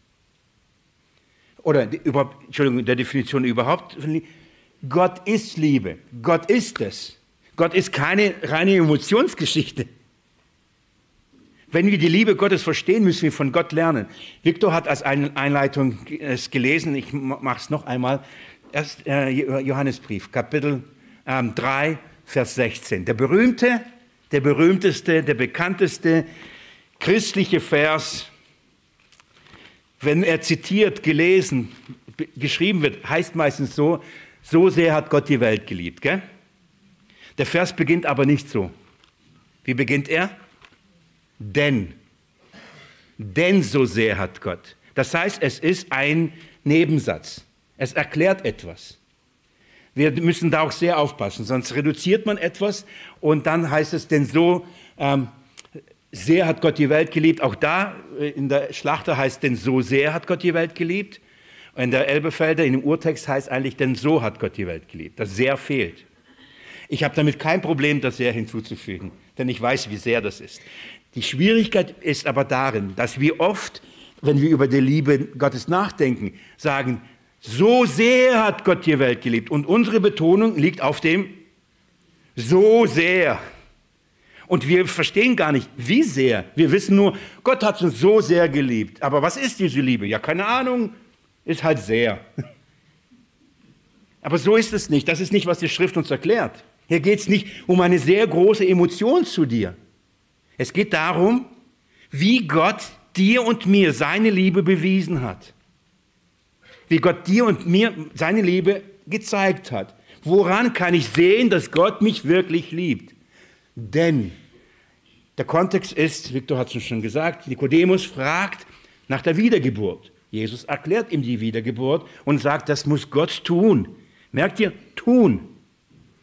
Oder der Definition überhaupt. Gott ist Liebe. Gott ist es. Gott ist keine reine Emotionsgeschichte. Wenn wir die Liebe Gottes verstehen, müssen wir von Gott lernen. Viktor hat als Einleitung es gelesen, ich mache es noch einmal, erst Johannesbrief, Kapitel 3, Vers 16. Der berühmteste, der bekannteste christliche Vers, wenn er zitiert, gelesen, geschrieben wird, heißt meistens so sehr hat Gott die Welt geliebt. Gell? Der Vers beginnt aber nicht so. Wie beginnt er? Denn so sehr hat Gott. Das heißt, es ist ein Nebensatz. Es erklärt etwas. Wir müssen da auch sehr aufpassen, sonst reduziert man etwas und dann heißt es, denn so sehr hat Gott die Welt geliebt. Auch da in der Schlachter heißt, denn so sehr hat Gott die Welt geliebt. In der Elberfelder, in dem Urtext heißt eigentlich, denn so hat Gott die Welt geliebt. Das sehr fehlt. Ich habe damit kein Problem, das sehr hinzuzufügen, denn ich weiß, wie sehr das ist. Die Schwierigkeit ist aber darin, dass wir oft, wenn wir über die Liebe Gottes nachdenken, sagen, so sehr hat Gott die Welt geliebt. Und unsere Betonung liegt auf dem so sehr. Und wir verstehen gar nicht, wie sehr. Wir wissen nur, Gott hat uns so sehr geliebt. Aber was ist diese Liebe? Ja, keine Ahnung, ist halt sehr. Aber so ist es nicht. Das ist nicht, was die Schrift uns erklärt. Hier geht es nicht um eine sehr große Emotion zu dir. Es geht darum, wie Gott dir und mir seine Liebe bewiesen hat. Wie Gott dir und mir seine Liebe gezeigt hat. Woran kann ich sehen, dass Gott mich wirklich liebt? Denn der Kontext ist, Viktor hat es schon gesagt, Nikodemus fragt nach der Wiedergeburt. Jesus erklärt ihm die Wiedergeburt und sagt, das muss Gott tun. Merkt ihr? Tun.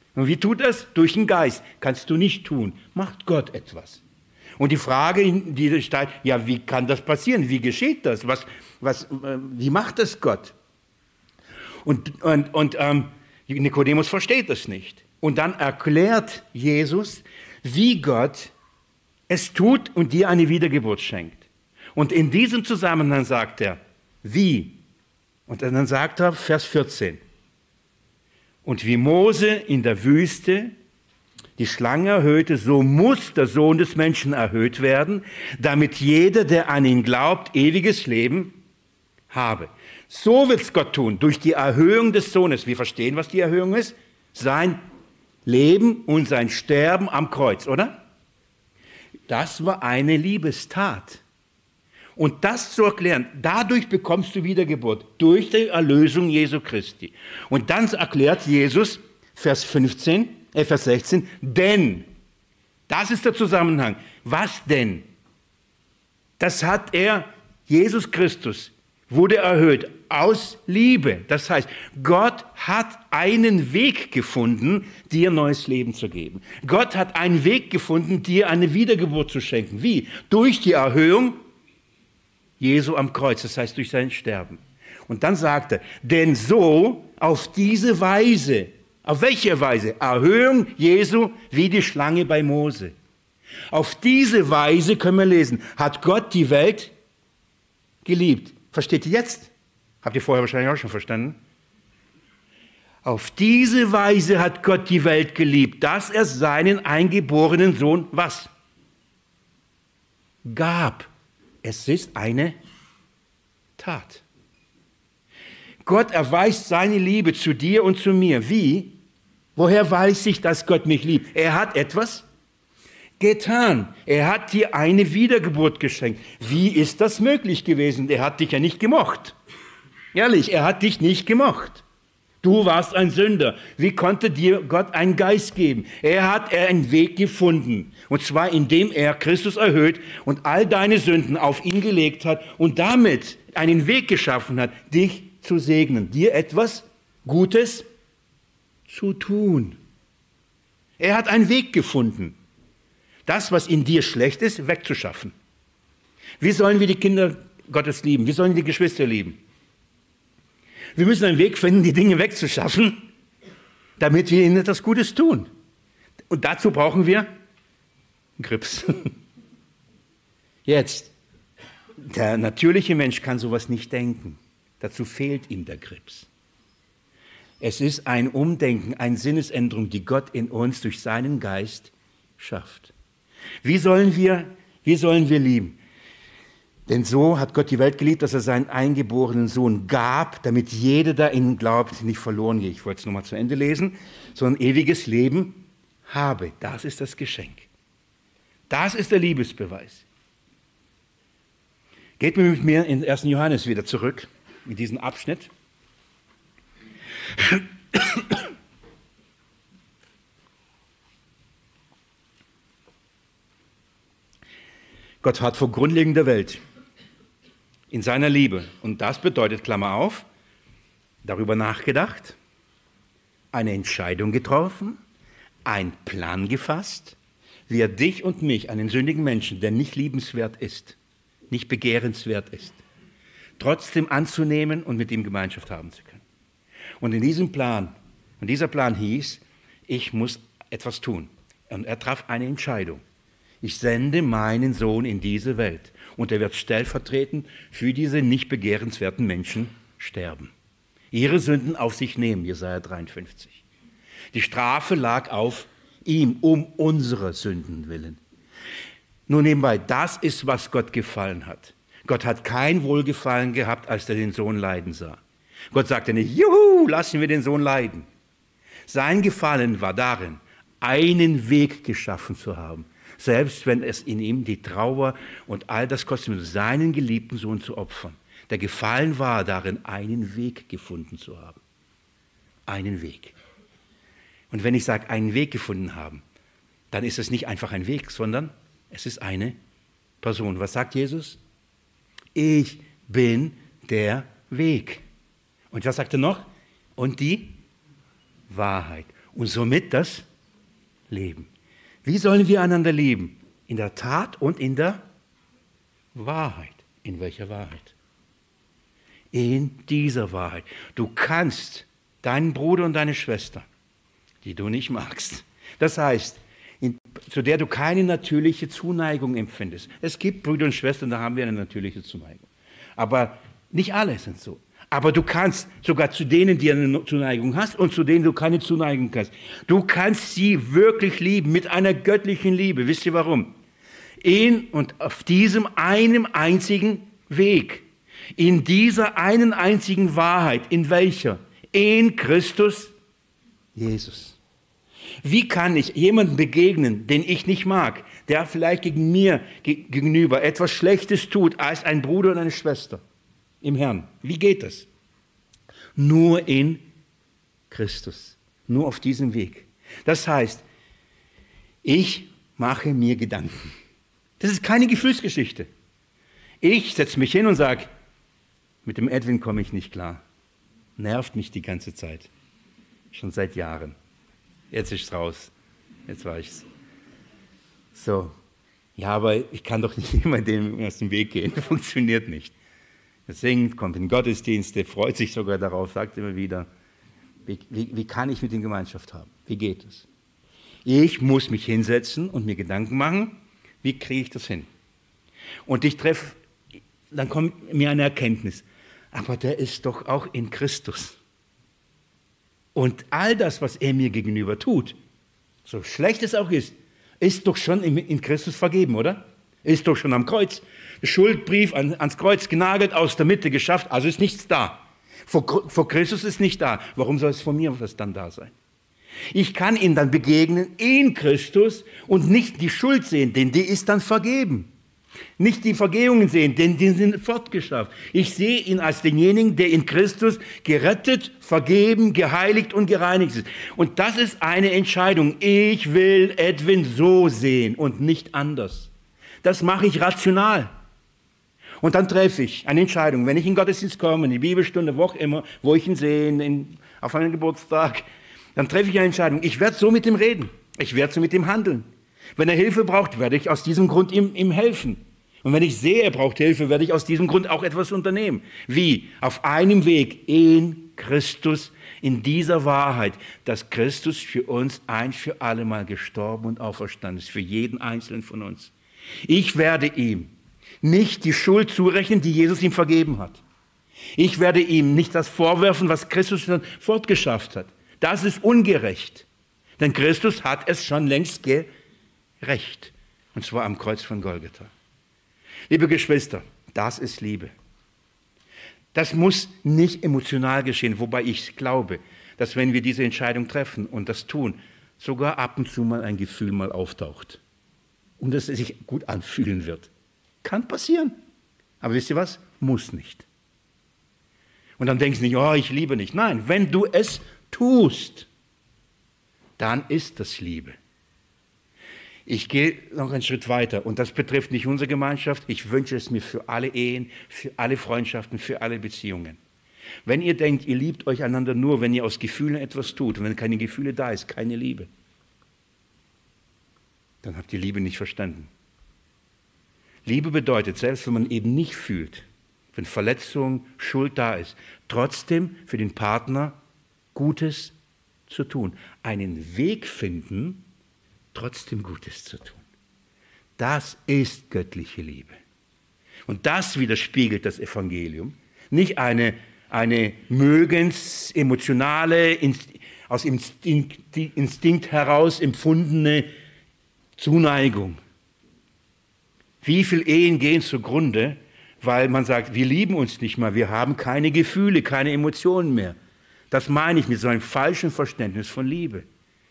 Und wie tut das? Durch den Geist. Kannst du nicht tun. Macht Gott etwas. Und die Frage, die steht, ja, wie kann das passieren? Wie geschieht das? Wie macht das Gott? Und Nikodemus versteht das nicht. Und dann erklärt Jesus, wie Gott es tut und dir eine Wiedergeburt schenkt. Und in diesem Zusammenhang sagt er, wie? Und dann sagt er, Vers 14, und wie Mose in der Wüste die Schlange erhöhte, so muss der Sohn des Menschen erhöht werden, damit jeder, der an ihn glaubt, ewiges Leben habe. So wird es Gott tun, durch die Erhöhung des Sohnes. Wir verstehen, was die Erhöhung ist. Sein Leben und sein Sterben am Kreuz, oder? Das war eine Liebestat. Und das zu erklären, dadurch bekommst du Wiedergeburt, durch die Erlösung Jesu Christi. Und dann erklärt Jesus, Vers 16, denn, das ist der Zusammenhang. Was denn? Das hat Jesus Christus wurde erhöht aus Liebe. Das heißt, Gott hat einen Weg gefunden, dir neues Leben zu geben. Gott hat einen Weg gefunden, dir eine Wiedergeburt zu schenken. Wie? Durch die Erhöhung Jesu am Kreuz, das heißt durch sein Sterben. Und dann sagt er, denn so, auf diese Weise, auf welche Weise? Erhöhung Jesu wie die Schlange bei Mose. Auf diese Weise, können wir lesen, hat Gott die Welt geliebt. Versteht ihr jetzt? Habt ihr vorher wahrscheinlich auch schon verstanden? Auf diese Weise hat Gott die Welt geliebt, dass er seinen eingeborenen Sohn, was? Gab. Es ist eine Tat. Gott erweist seine Liebe zu dir und zu mir. Wie? Woher weiß ich, dass Gott mich liebt? Er hat etwas getan. Er hat dir eine Wiedergeburt geschenkt. Wie ist das möglich gewesen? Er hat dich ja nicht gemocht. Ehrlich, er hat dich nicht gemocht. Du warst ein Sünder. Wie konnte dir Gott einen Geist geben? Er hat einen Weg gefunden. Und zwar, indem er Christus erhöht und all deine Sünden auf ihn gelegt hat und damit einen Weg geschaffen hat, dich zu segnen, dir etwas Gutes zu tun. Er hat einen Weg gefunden, das, was in dir schlecht ist, wegzuschaffen. Wie sollen wir die Kinder Gottes lieben? Wie sollen wir die Geschwister lieben? Wir müssen einen Weg finden, die Dinge wegzuschaffen, damit wir ihnen etwas Gutes tun. Und dazu brauchen wir Grips. Jetzt, der natürliche Mensch kann sowas nicht denken. Dazu fehlt ihm der Grips. Es ist ein Umdenken, eine Sinnesänderung, die Gott in uns durch seinen Geist schafft. Wie sollen wir lieben? Denn so hat Gott die Welt geliebt, dass er seinen eingeborenen Sohn gab, damit jeder, der ihn glaubt, nicht verloren geht. Ich wollte es nochmal zu Ende lesen, sondern ewiges Leben habe. Das ist das Geschenk. Das ist der Liebesbeweis. Geht mit mir in 1. Johannes wieder zurück, in diesen Abschnitt. Gott hat vor Grundlegung der Welt in seiner Liebe, und das bedeutet, Klammer auf, darüber nachgedacht, eine Entscheidung getroffen, einen Plan gefasst, wie er dich und mich, einen sündigen Menschen, der nicht liebenswert ist, nicht begehrenswert ist, trotzdem anzunehmen und mit ihm Gemeinschaft haben zu können. Und in diesem Plan, und dieser Plan hieß, ich muss etwas tun. Und er traf eine Entscheidung. Ich sende meinen Sohn in diese Welt und er wird stellvertretend für diese nicht begehrenswerten Menschen sterben. Ihre Sünden auf sich nehmen, Jesaja 53. Die Strafe lag auf ihm, um unsere Sünden willen. Nur nebenbei, das ist, was Gott gefallen hat. Gott hat kein Wohlgefallen gehabt, als er den Sohn leiden sah. Gott sagte nicht, juhu, lassen wir den Sohn leiden. Sein Gefallen war darin, einen Weg geschaffen zu haben, selbst wenn es in ihm die Trauer und all das kostet, seinen geliebten Sohn zu opfern. Der Gefallen war darin, einen Weg gefunden zu haben. Einen Weg. Und wenn ich sage, einen Weg gefunden haben, dann ist es nicht einfach ein Weg, sondern es ist eine Person. Was sagt Jesus? Ich bin der Weg. Und was sagt er noch? Und die Wahrheit. und somit das Leben. Wie sollen wir einander lieben? In der Tat und in der Wahrheit. In welcher Wahrheit? In dieser Wahrheit. Du kannst deinen Bruder und deine Schwester, die du nicht magst, das heißt, zu der du keine natürliche Zuneigung empfindest. Es gibt Brüder und Schwestern, da haben wir eine natürliche Zuneigung. Aber nicht alle sind so. Aber du kannst sogar zu denen, die eine Zuneigung hast und zu denen du keine Zuneigung hast. Du kannst sie wirklich lieben mit einer göttlichen Liebe. Wisst ihr warum? In und auf diesem einen einzigen Weg. In dieser einen einzigen Wahrheit. In welcher? In Christus Jesus. Wie kann ich jemandem begegnen, den ich nicht mag, der vielleicht gegen mir gegenüber etwas Schlechtes tut, als ein Bruder und eine Schwester im Herrn? Wie geht das? Nur in Christus, nur auf diesem Weg. Das heißt, ich mache mir Gedanken. Das ist keine Gefühlsgeschichte. Ich setze mich hin und sage, mit dem Edwin komme ich nicht klar. Nervt mich die ganze Zeit. Schon seit Jahren. Jetzt ist es raus. Jetzt war ich's. So. Ja, aber ich kann doch nicht immer dem aus dem Weg gehen. Funktioniert nicht. Er singt, kommt in den Gottesdienst, der freut sich sogar darauf, sagt immer wieder, wie kann ich mit ihm Gemeinschaft haben? Wie geht es? Ich muss mich hinsetzen und mir Gedanken machen, wie kriege ich das hin? Und dann kommt mir eine Erkenntnis, aber der ist doch auch in Christus. Und all das, was er mir gegenüber tut, so schlecht es auch ist doch schon in Christus vergeben, oder? Ist doch schon am Kreuz. Der Schuldbrief ans Kreuz genagelt, aus der Mitte geschafft, also ist nichts da. Vor Christus ist nicht da. Warum soll es von mir was dann da sein? Ich kann ihm dann begegnen in Christus und nicht die Schuld sehen, denn die ist dann vergeben. Nicht die Vergehungen sehen, denn die sind fortgeschafft. Ich sehe ihn als denjenigen, der in Christus gerettet, vergeben, geheiligt und gereinigt ist. Und das ist eine Entscheidung. Ich will Edwin so sehen und nicht anders. Das mache ich rational. Und dann treffe ich eine Entscheidung. Wenn ich in den Gottesdienst komme, in die Bibelstunde, wo auch immer, wo ich ihn sehe, auf einen Geburtstag, dann treffe ich eine Entscheidung. Ich werde so mit ihm reden. Ich werde so mit ihm handeln. Wenn er Hilfe braucht, werde ich aus diesem Grund ihm helfen. Und wenn ich sehe, er braucht Hilfe, werde ich aus diesem Grund auch etwas unternehmen. Wie? Auf einem Weg in Christus, in dieser Wahrheit, dass Christus für uns ein für alle Mal gestorben und auferstanden ist, für jeden Einzelnen von uns. Ich werde ihm nicht die Schuld zurechnen, die Jesus ihm vergeben hat. Ich werde ihm nicht das vorwerfen, was Christus schon fortgeschafft hat. Das ist ungerecht. Denn Christus hat es schon längst gerecht. Und zwar am Kreuz von Golgatha. Liebe Geschwister, das ist Liebe. Das muss nicht emotional geschehen, wobei ich glaube, dass wenn wir diese Entscheidung treffen und das tun, sogar ab und zu mal ein Gefühl mal auftaucht. Und dass es sich gut anfühlen wird. Kann passieren. Aber wisst ihr was? Muss nicht. Und dann denkst du nicht, oh, ich liebe nicht. Nein, wenn du es tust, dann ist das Liebe. Ich gehe noch einen Schritt weiter und das betrifft nicht unsere Gemeinschaft. Ich wünsche es mir für alle Ehen, für alle Freundschaften, für alle Beziehungen. Wenn ihr denkt, ihr liebt euch einander nur, wenn ihr aus Gefühlen etwas tut und wenn keine Gefühle da ist, keine Liebe, dann habt ihr Liebe nicht verstanden. Liebe bedeutet, selbst wenn man eben nicht fühlt, wenn Verletzung, Schuld da ist, trotzdem für den Partner Gutes zu tun. Einen Weg finden, trotzdem Gutes zu tun. Das ist göttliche Liebe. Und das widerspiegelt das Evangelium. Nicht eine emotionale, aus Instinkt heraus empfundene Zuneigung. Wie viele Ehen gehen zugrunde, weil man sagt, wir lieben uns nicht mehr, wir haben keine Gefühle, keine Emotionen mehr. Das meine ich mit so einem falschen Verständnis von Liebe.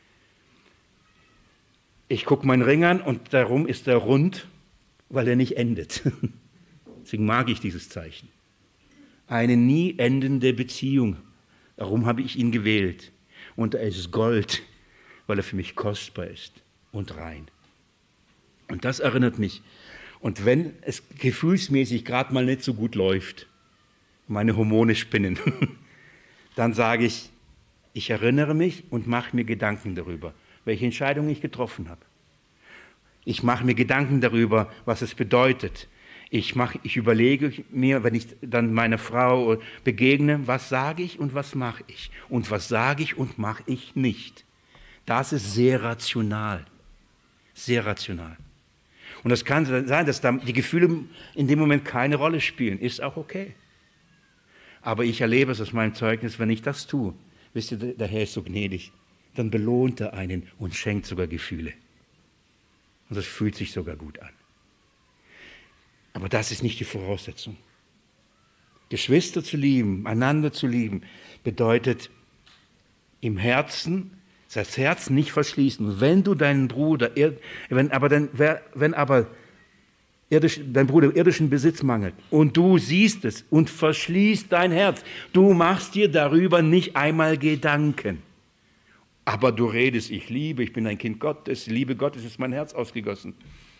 Ich gucke meinen Ring an und darum ist er rund, weil er nicht endet. Deswegen mag ich dieses Zeichen. Eine nie endende Beziehung. Darum habe ich ihn gewählt. Und er ist Gold, weil er für mich kostbar ist und rein. Und das erinnert mich. Und wenn es gefühlsmäßig gerade mal nicht so gut läuft, meine Hormone spinnen, dann sage ich, Ich erinnere mich und mache mir Gedanken darüber, welche Entscheidung ich getroffen habe. Ich mache mir Gedanken darüber, was es bedeutet. Ich überlege mir, wenn ich dann meiner Frau begegne, was sage ich und was mache ich? Und was sage ich und mache ich nicht? Das ist sehr rational. Sehr rational. Und es kann sein, dass da die Gefühle in dem Moment keine Rolle spielen. Ist auch okay. Aber ich erlebe es aus meinem Zeugnis, wenn ich das tue. Wisst ihr, der Herr ist so gnädig. Dann belohnt er einen und schenkt sogar Gefühle. Und das fühlt sich sogar gut an. Aber das ist nicht die Voraussetzung. Geschwister zu lieben, einander zu lieben, bedeutet im Herzen, das Herz nicht verschließen. Und wenn du deinen Bruder, dein Bruder irdischen Besitz mangelt und du siehst es und verschließt dein Herz, du machst dir darüber nicht einmal Gedanken. Aber du redest, ich liebe, ich bin ein Kind Gottes, Liebe Gottes ist mein Herz ausgegossen.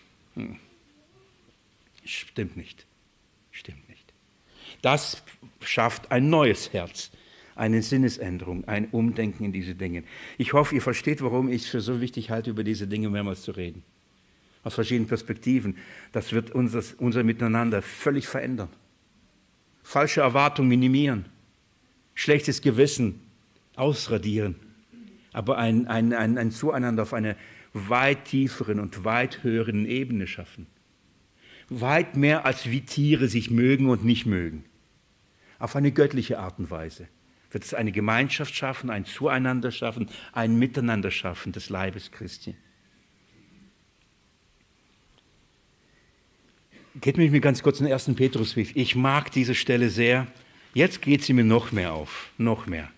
Stimmt nicht. Stimmt nicht. Das schafft ein neues Herz, eine Sinnesänderung, ein Umdenken in diese Dinge. Ich hoffe, ihr versteht, warum ich es für so wichtig halte, über diese Dinge mehrmals zu reden. Aus verschiedenen Perspektiven. Das wird unser Miteinander völlig verändern. Falsche Erwartungen minimieren. Schlechtes Gewissen ausradieren. Aber ein Zueinander auf einer weit tieferen und weit höheren Ebene schaffen. Weit mehr, als wie Tiere sich mögen und nicht mögen. Auf eine göttliche Art und Weise wird es eine Gemeinschaft schaffen, ein Zueinander schaffen, ein Miteinander schaffen des Leibes Christi. Geht mit mir ganz kurz in den 1. Petrusbrief. Ich mag diese Stelle sehr. Jetzt geht sie mir noch mehr auf. Noch mehr.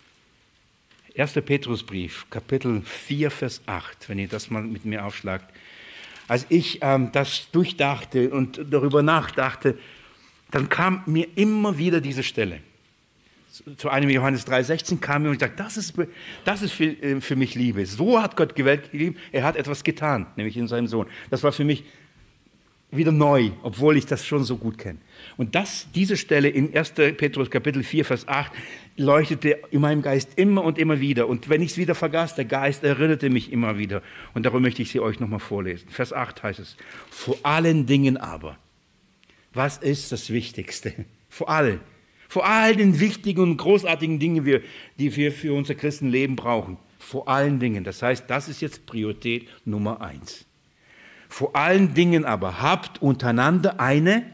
1. Petrusbrief, Kapitel 4, Vers 8, wenn ihr das mal mit mir aufschlagt. Als ich das durchdachte und darüber nachdachte, dann kam mir immer wieder diese Stelle. Zu einem Johannes 3,16 kam mir und ich dachte, das ist für mich Liebe. So hat Gott die Welt geliebt, er hat etwas getan, nämlich in seinem Sohn. Das war für mich wieder neu, obwohl ich das schon so gut kenne. Und diese Stelle in 1. Petrus Kapitel 4, Vers 8 leuchtete in meinem Geist immer und immer wieder. Und wenn ich es wieder vergaß, der Geist erinnerte mich immer wieder. Und darum möchte ich sie euch nochmal vorlesen. Vers 8 heißt es, vor allen Dingen aber. Was ist das Wichtigste? Vor all den wichtigen und großartigen Dingen, die wir für unser Christenleben brauchen. Vor allen Dingen. Das heißt, das ist jetzt Priorität Nummer 1. Vor allen Dingen aber habt untereinander eine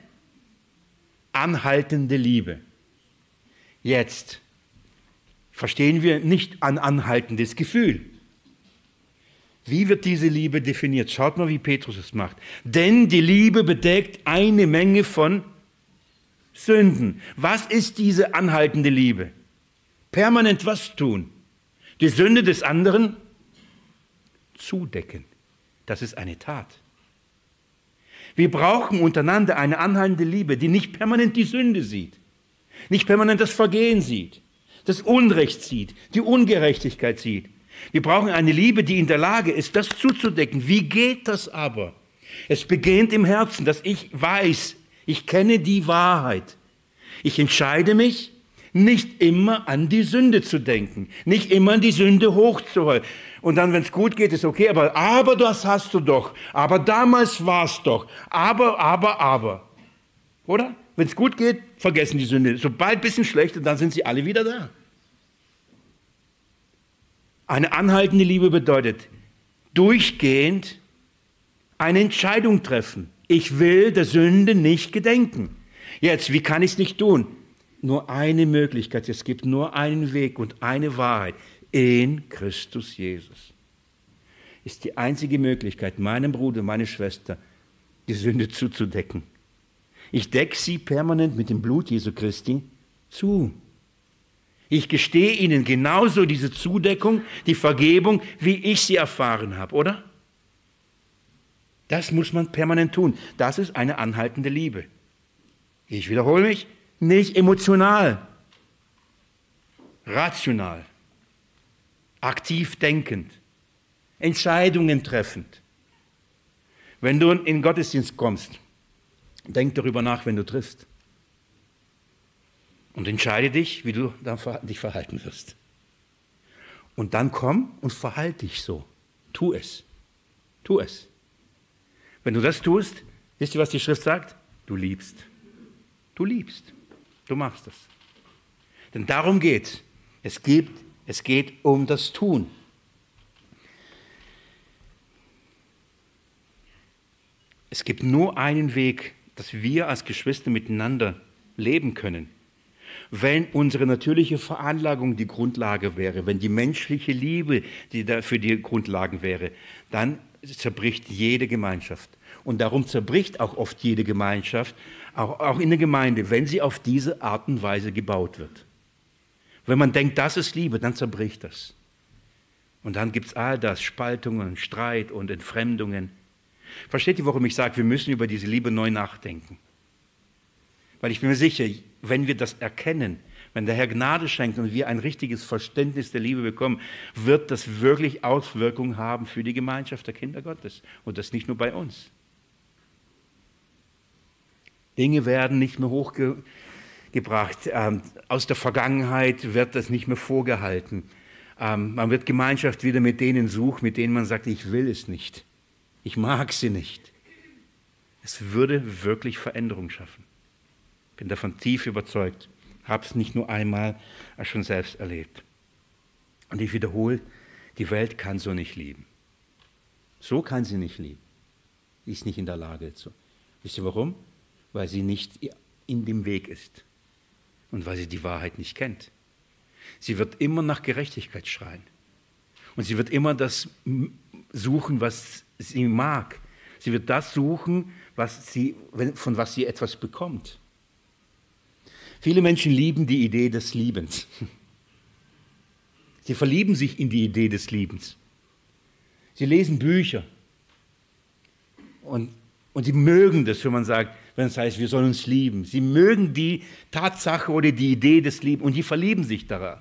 anhaltende Liebe. Jetzt verstehen wir nicht ein anhaltendes Gefühl. Wie wird diese Liebe definiert? Schaut mal, wie Petrus es macht. Denn die Liebe bedeckt eine Menge von Sünden. Was ist diese anhaltende Liebe? Permanent was tun? Die Sünde des anderen zudecken. Das ist eine Tat. Wir brauchen untereinander eine anhaltende Liebe, die nicht permanent die Sünde sieht, nicht permanent das Vergehen sieht, das Unrecht sieht, die Ungerechtigkeit sieht. Wir brauchen eine Liebe, die in der Lage ist, das zuzudecken. Wie geht das aber? Es beginnt im Herzen, dass ich weiß, ich kenne die Wahrheit. Ich entscheide mich, nicht immer an die Sünde zu denken, nicht immer an die Sünde hochzuholen. Und dann, wenn es gut geht, ist okay, aber das hast du doch, aber damals war es doch, aber. Oder? Wenn es gut geht, vergessen die Sünde. Sobald ein bisschen schlechter, dann sind sie alle wieder da. Eine anhaltende Liebe bedeutet, durchgehend eine Entscheidung treffen. Ich will der Sünde nicht gedenken. Jetzt, wie kann ich es nicht tun? Nur eine Möglichkeit, es gibt nur einen Weg und eine Wahrheit. In Christus Jesus ist die einzige Möglichkeit, meinem Bruder, meine Schwester, die Sünde zuzudecken. Ich decke sie permanent mit dem Blut Jesu Christi zu. Ich gestehe ihnen genauso diese Zudeckung, die Vergebung, wie ich sie erfahren habe, oder? Das muss man permanent tun. Das ist eine anhaltende Liebe. Ich wiederhole mich, nicht emotional, rational. Aktiv denkend, Entscheidungen treffend. Wenn du in den Gottesdienst kommst, denk darüber nach, wenn du triffst. Und entscheide dich, wie du dich verhalten wirst. Und dann komm und verhalte dich so. Tu es. Tu es. Wenn du das tust, wisst ihr, was die Schrift sagt? Du liebst. Du liebst. Du machst es. Denn darum geht's. Es geht um das Tun. Es gibt nur einen Weg, dass wir als Geschwister miteinander leben können. Wenn unsere natürliche Veranlagung die Grundlage wäre, wenn die menschliche Liebe die dafür die Grundlage wäre, dann zerbricht jede Gemeinschaft. Und darum zerbricht auch oft jede Gemeinschaft, auch in der Gemeinde, wenn sie auf diese Art und Weise gebaut wird. Wenn man denkt, das ist Liebe, dann zerbricht das. Und dann gibt es all das, Spaltungen, Streit und Entfremdungen. Versteht ihr, warum ich sage, wir müssen über diese Liebe neu nachdenken? Weil ich bin mir sicher, wenn wir das erkennen, wenn der Herr Gnade schenkt und wir ein richtiges Verständnis der Liebe bekommen, wird das wirklich Auswirkungen haben für die Gemeinschaft der Kinder Gottes. Und das nicht nur bei uns. Dinge werden nicht mehr hochgebracht. Aus der Vergangenheit wird das nicht mehr vorgehalten. Man wird Gemeinschaft wieder mit denen suchen, mit denen man sagt, ich will es nicht. Ich mag sie nicht. Es würde wirklich Veränderung schaffen. Ich bin davon tief überzeugt. Habe es nicht nur einmal schon selbst erlebt. Und ich wiederhole, die Welt kann so nicht lieben. So kann sie nicht lieben. Sie ist nicht in der Lage dazu. Wisst ihr warum? Weil sie nicht in dem Weg ist. Und weil sie die Wahrheit nicht kennt. Sie wird immer nach Gerechtigkeit schreien. Und sie wird immer das suchen, was sie mag. Sie wird das suchen, von was sie etwas bekommt. Viele Menschen lieben die Idee des Liebens. Sie verlieben sich in die Idee des Liebens. Sie lesen Bücher. Und sie mögen das, wenn es heißt, wir sollen uns lieben. Sie mögen die Tatsache oder die Idee des Liebens und die verlieben sich daran.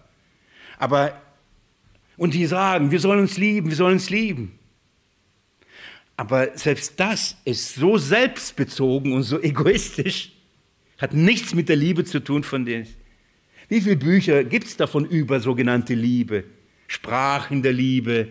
Und die sagen, wir sollen uns lieben, wir sollen uns lieben. Aber selbst das ist so selbstbezogen und so egoistisch, hat nichts mit der Liebe zu tun von denen. Wie viele Bücher gibt es davon über sogenannte Liebe, Sprachen der Liebe?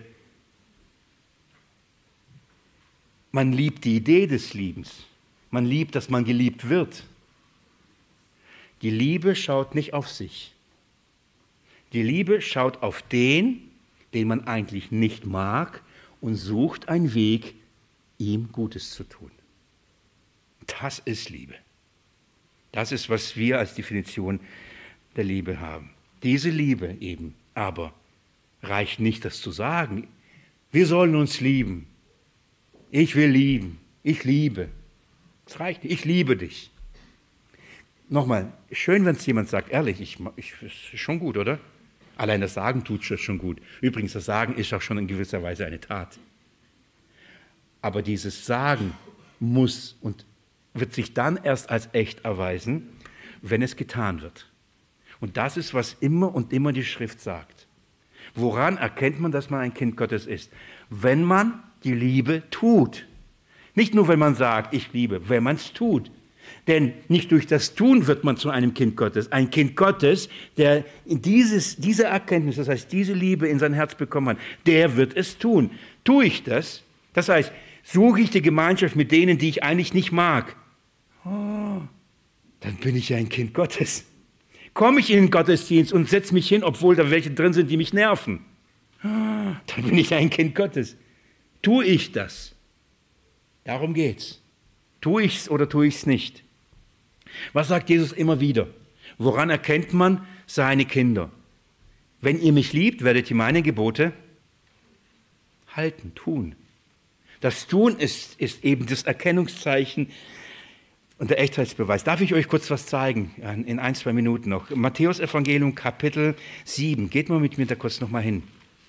Man liebt die Idee des Liebens. Man liebt, dass man geliebt wird. Die Liebe schaut nicht auf sich. Die Liebe schaut auf den man eigentlich nicht mag und sucht einen Weg, ihm Gutes zu tun. Das ist Liebe. Das ist, was wir als Definition der Liebe haben. Diese Liebe eben aber reicht nicht, das zu sagen. Wir sollen uns lieben. Ich will lieben. Ich liebe. Das reicht nicht. Ich liebe dich. Nochmal, schön, wenn es jemand sagt, ehrlich, ist schon gut, oder? Allein das Sagen tut schon gut. Übrigens, das Sagen ist auch schon in gewisser Weise eine Tat. Aber dieses Sagen muss und wird sich dann erst als echt erweisen, wenn es getan wird. Und das ist, was immer und immer die Schrift sagt. Woran erkennt man, dass man ein Kind Gottes ist? Wenn man die Liebe tut. Nicht nur, wenn man sagt, ich liebe, wenn man es tut. Denn nicht durch das Tun wird man zu einem Kind Gottes. Ein Kind Gottes, der diese Erkenntnis, das heißt diese Liebe in sein Herz bekommen hat, der wird es tun. Tue ich das? Das heißt, suche ich die Gemeinschaft mit denen, die ich eigentlich nicht mag. Oh, dann bin ich ja ein Kind Gottes. Komme ich in den Gottesdienst und setze mich hin, obwohl da welche drin sind, die mich nerven. Oh, dann bin ich ein Kind Gottes. Tue ich das? Darum geht's. Tue ich es oder tue ich es nicht? Was sagt Jesus immer wieder? Woran erkennt man seine Kinder? Wenn ihr mich liebt, werdet ihr meine Gebote halten, tun. Das Tun ist eben das Erkennungszeichen und der Echtheitsbeweis. Darf ich euch kurz was zeigen? In 1-2 Minuten noch. Matthäus Evangelium Kapitel 7. Geht mal mit mir da kurz nochmal hin.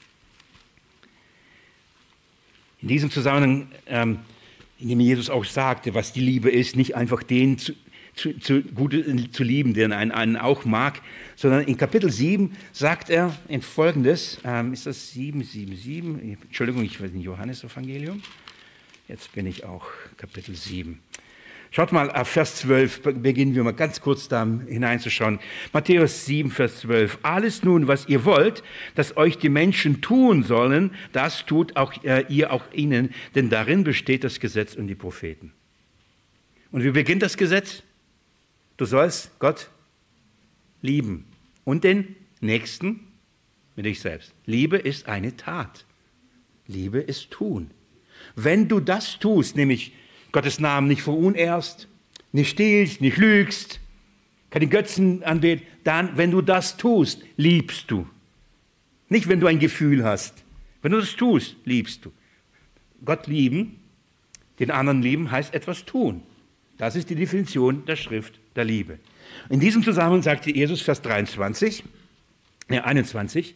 In diesem Zusammenhang, in dem Jesus auch sagte, was die Liebe ist, nicht einfach den zu lieben, der einen auch mag, sondern in Kapitel 7 sagt er in Folgendes, ist das 7, Entschuldigung, ich weiß nicht, Johannes Evangelium, jetzt bin ich auch Kapitel 7. Schaut mal, auf Vers 12 beginnen wir mal ganz kurz da hineinzuschauen. Matthäus 7, Vers 12. Alles nun, was ihr wollt, dass euch die Menschen tun sollen, das tut auch ihr auch ihnen, denn darin besteht das Gesetz und die Propheten. Und wie beginnt das Gesetz? Du sollst Gott lieben und den Nächsten mit dich selbst. Liebe ist eine Tat. Liebe ist tun. Wenn du das tust, nämlich Gottes Namen nicht verunehrst, nicht stiehlst, nicht lügst, keine Götzen anbetest, dann, wenn du das tust, liebst du. Nicht, wenn du ein Gefühl hast. Wenn du das tust, liebst du. Gott lieben, den anderen lieben, heißt etwas tun. Das ist die Definition der Schrift der Liebe. In diesem Zusammenhang sagte Jesus, Vers 21, 21,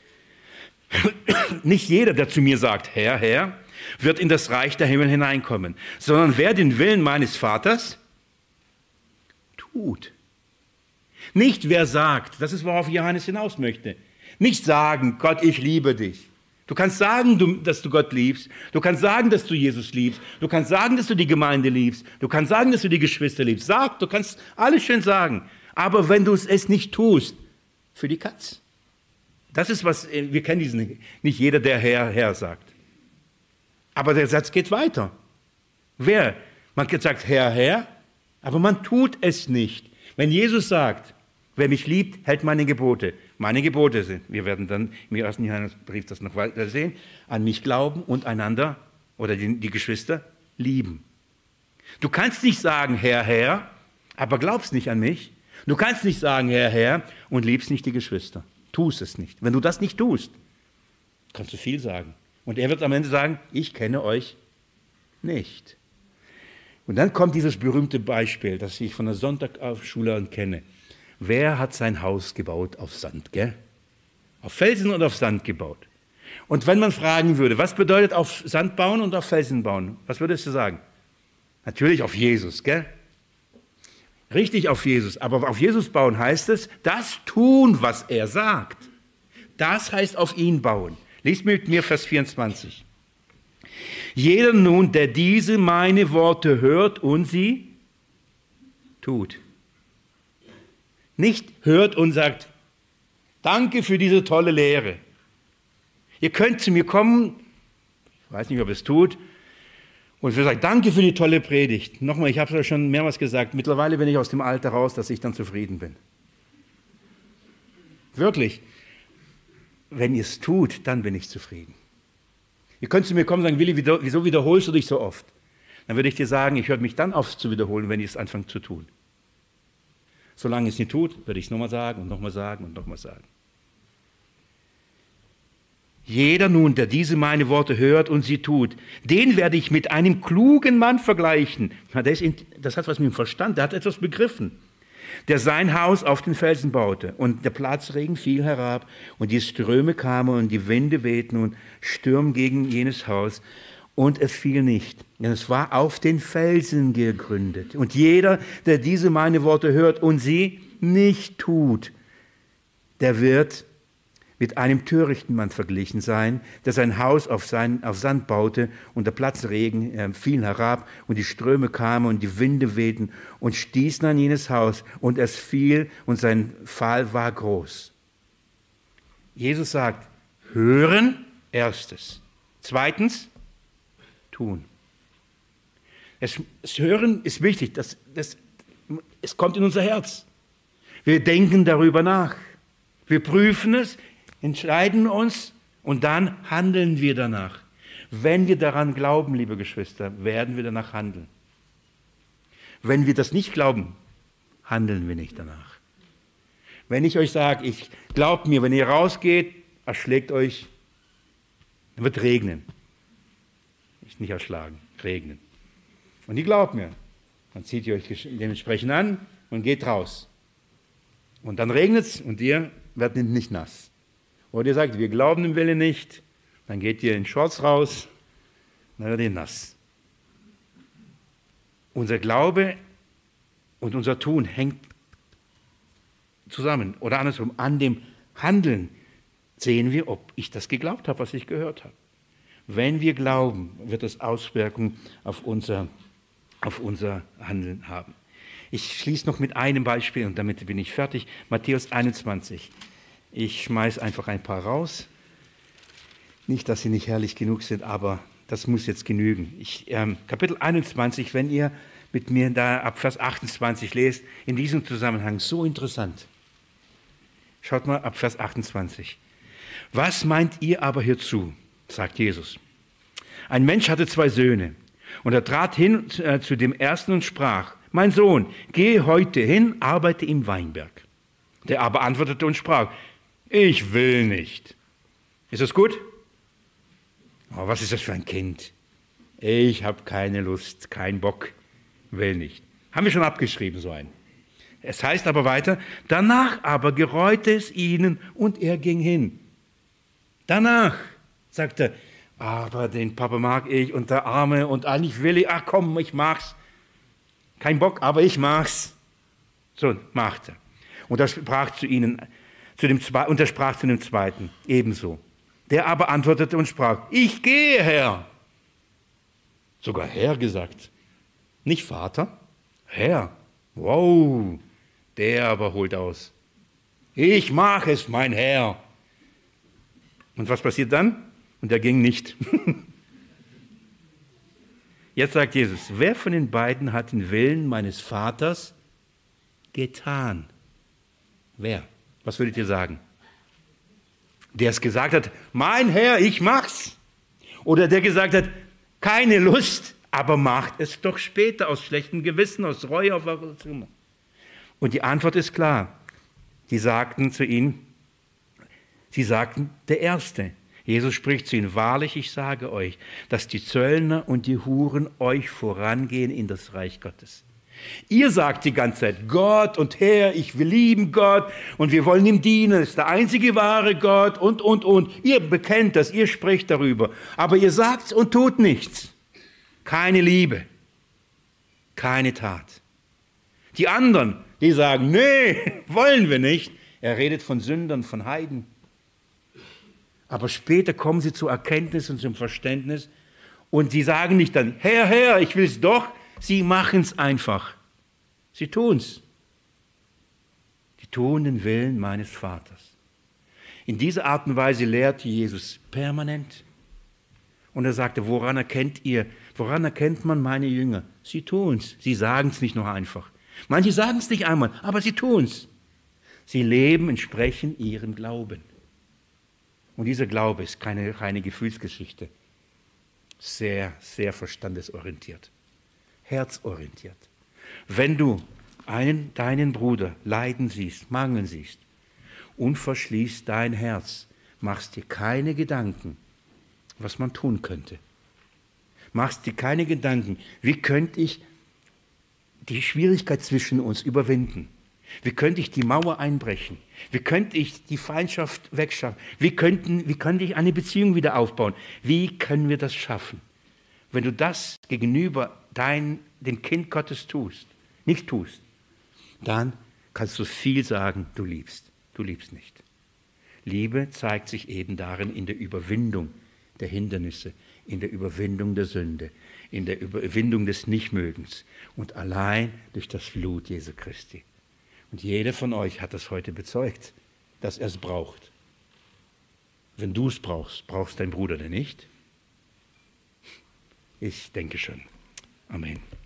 nicht jeder, der zu mir sagt, Herr, Herr, wird in das Reich der Himmel hineinkommen, sondern wer den Willen meines Vaters tut. Nicht wer sagt, das ist, worauf Johannes hinaus möchte. Nicht sagen, Gott, ich liebe dich. Du kannst sagen, dass du Gott liebst. Du kannst sagen, dass du Jesus liebst. Du kannst sagen, dass du die Gemeinde liebst. Du kannst sagen, dass du die Geschwister liebst. Sag, du kannst alles schön sagen. Aber wenn du es nicht tust, für die Katz. Das ist was, wir kennen diesen, nicht jeder, der Herr, Herr sagt. Aber der Satz geht weiter. Man sagt Herr, Herr, aber man tut es nicht. Wenn Jesus sagt, wer mich liebt, hält meine Gebote. Meine Gebote sind, wir werden dann im 1. Johannesbrief das noch weiter sehen, an mich glauben und einander oder die Geschwister lieben. Du kannst nicht sagen Herr, Herr, aber glaubst nicht an mich. Du kannst nicht sagen Herr, Herr und liebst nicht die Geschwister. Tust es nicht. Wenn du das nicht tust, kannst du viel sagen. Und er wird am Ende sagen, ich kenne euch nicht. Und dann kommt dieses berühmte Beispiel, das ich von der Sonntagschule kenne. Wer hat sein Haus gebaut auf Sand, gell? Auf Felsen und auf Sand gebaut. Und wenn man fragen würde, was bedeutet auf Sand bauen und auf Felsen bauen? Was würdest du sagen? Natürlich auf Jesus, gell? Richtig auf Jesus. Aber auf Jesus bauen heißt es, das tun, was er sagt. Das heißt auf ihn bauen. Lies mit mir Vers 24. Jeder nun, der diese meine Worte hört und sie tut. Nicht hört und sagt, danke für diese tolle Lehre. Ihr könnt zu mir kommen, ich weiß nicht, ob es tut, und wir sagen, danke für die tolle Predigt. Nochmal, ich habe es euch schon mehrmals gesagt, mittlerweile bin ich aus dem Alter raus, dass ich dann zufrieden bin. Wirklich. Wenn ihr es tut, dann bin ich zufrieden. Ihr könnt zu mir kommen und sagen, Willi, wieso wiederholst du dich so oft? Dann würde ich dir sagen, ich höre mich dann auf zu wiederholen, wenn ich es anfange zu tun. Solange es nicht tut, würde ich es nochmal sagen und nochmal sagen und nochmal sagen. Jeder nun, der diese meine Worte hört und sie tut, den werde ich mit einem klugen Mann vergleichen. Das hat was mit dem Verstand, der hat etwas begriffen. Der sein Haus auf den Felsen baute. Und der Platzregen fiel herab und die Ströme kamen und die Winde wehten und stürmten gegen jenes Haus. Und es fiel nicht, denn es war auf den Felsen gegründet. Und jeder, der diese meine Worte hört und sie nicht tut, der wird mit einem törichten Mann verglichen sein, der sein Haus auf Sand baute und der Platzregen fiel herab und die Ströme kamen und die Winde wehten und stießen an jenes Haus und es fiel und sein Fall war groß. Jesus sagt, hören, erstes. Zweitens, tun. Das Hören ist wichtig, es kommt in unser Herz. Wir denken darüber nach. Wir prüfen es, entscheiden uns und dann handeln wir danach. Wenn wir daran glauben, liebe Geschwister, werden wir danach handeln. Wenn wir das nicht glauben, handeln wir nicht danach. Wenn ich euch sage, glaubt mir, wenn ihr rausgeht, erschlägt euch, dann wird regnen. Nicht erschlagen, regnen. Und ihr glaubt mir, dann zieht ihr euch dementsprechend an und geht raus. Und dann regnet es und ihr werdet nicht nass. Oder ihr sagt, wir glauben dem Willen nicht, dann geht ihr in Shorts raus, dann werdet ihr nass. Unser Glaube und unser Tun hängt zusammen. Oder andersrum, an dem Handeln sehen wir, ob ich das geglaubt habe, was ich gehört habe. Wenn wir glauben, wird das Auswirkungen auf unser auf unser Handeln haben. Ich schließe noch mit einem Beispiel und damit bin ich fertig. Matthäus 21. Ich schmeiße einfach ein paar raus. Nicht, dass sie nicht herrlich genug sind, aber das muss jetzt genügen. Kapitel 21, wenn ihr mit mir da ab Vers 28 lest, in diesem Zusammenhang so interessant. Schaut mal ab Vers 28. Was meint ihr aber hierzu, sagt Jesus. Ein Mensch hatte 2 Söhne und er trat hin zu dem ersten und sprach, mein Sohn, gehe heute hin, arbeite im Weinberg. Der aber antwortete und sprach, ich will nicht. Ist das gut? Oh, was ist das für ein Kind? Ich habe keine Lust, keinen Bock, will nicht. Haben wir schon abgeschrieben, so einen. Es heißt aber weiter, danach aber gereute es ihnen und er ging hin. Danach, sagt er, aber den Papa mag ich und der Arme und eigentlich will ich, ach komm, ich mag's. Kein Bock, aber ich mag's. So macht er. Und er sprach zu ihnen, und er sprach zu dem Zweiten, ebenso. Der aber antwortete und sprach, ich gehe, Herr. Sogar Herr gesagt. Nicht Vater, Herr. Wow, der aber holt aus. Ich mag es, mein Herr. Und was passiert dann? Und er ging nicht. Jetzt sagt Jesus, wer von den beiden hat den Willen meines Vaters getan? Wer? Was würdet ihr sagen? Der es gesagt hat, mein Herr, ich mach's. Oder der gesagt hat, keine Lust, aber macht es doch später aus schlechtem Gewissen, aus Reue auf was immer. Und die Antwort ist klar. Sie sagten zu ihm, der Erste. Jesus spricht zu ihnen, wahrlich, ich sage euch, dass die Zöllner und die Huren euch vorangehen in das Reich Gottes. Ihr sagt die ganze Zeit, Gott und Herr, ich will lieben Gott und wir wollen ihm dienen, es ist der einzige wahre Gott und. Ihr bekennt das, ihr sprecht darüber, aber ihr sagt und tut nichts. Keine Liebe, keine Tat. Die anderen, die sagen, nee, wollen wir nicht. Er redet von Sündern, von Heiden. Aber später kommen sie zur Erkenntnis und zum Verständnis und sie sagen nicht dann, Herr, Herr, ich will es doch. Sie machen es einfach. Sie tun es. Die tun den Willen meines Vaters. In dieser Art und Weise lehrte Jesus permanent. Und er sagte, woran erkennt man meine Jünger? Sie tun es. Sie sagen es nicht nur einfach. Manche sagen es nicht einmal, aber sie tun es. Sie leben entsprechend ihrem Glauben. Und dieser Glaube ist keine reine Gefühlsgeschichte. Sehr, sehr verstandesorientiert. Herzorientiert. Wenn du deinen Bruder leiden siehst, mangeln siehst und verschließt dein Herz, machst dir keine Gedanken, was man tun könnte. Machst dir keine Gedanken, wie könnte ich die Schwierigkeit zwischen uns überwinden? Wie könnte ich die Mauer einbrechen? Wie könnte ich die Feindschaft wegschaffen? Wie könnte ich eine Beziehung wieder aufbauen? Wie können wir das schaffen? Wenn du das gegenüber dem Kind Gottes nicht tust, dann kannst du viel sagen, du liebst nicht. Liebe zeigt sich eben darin in der Überwindung der Hindernisse, in der Überwindung der Sünde, in der Überwindung des Nichtmögens und allein durch das Blut Jesu Christi. Und jeder von euch hat das heute bezeugt, dass er es braucht. Wenn du es brauchst, brauchst dein Bruder denn nicht? Ich denke schon. Amen.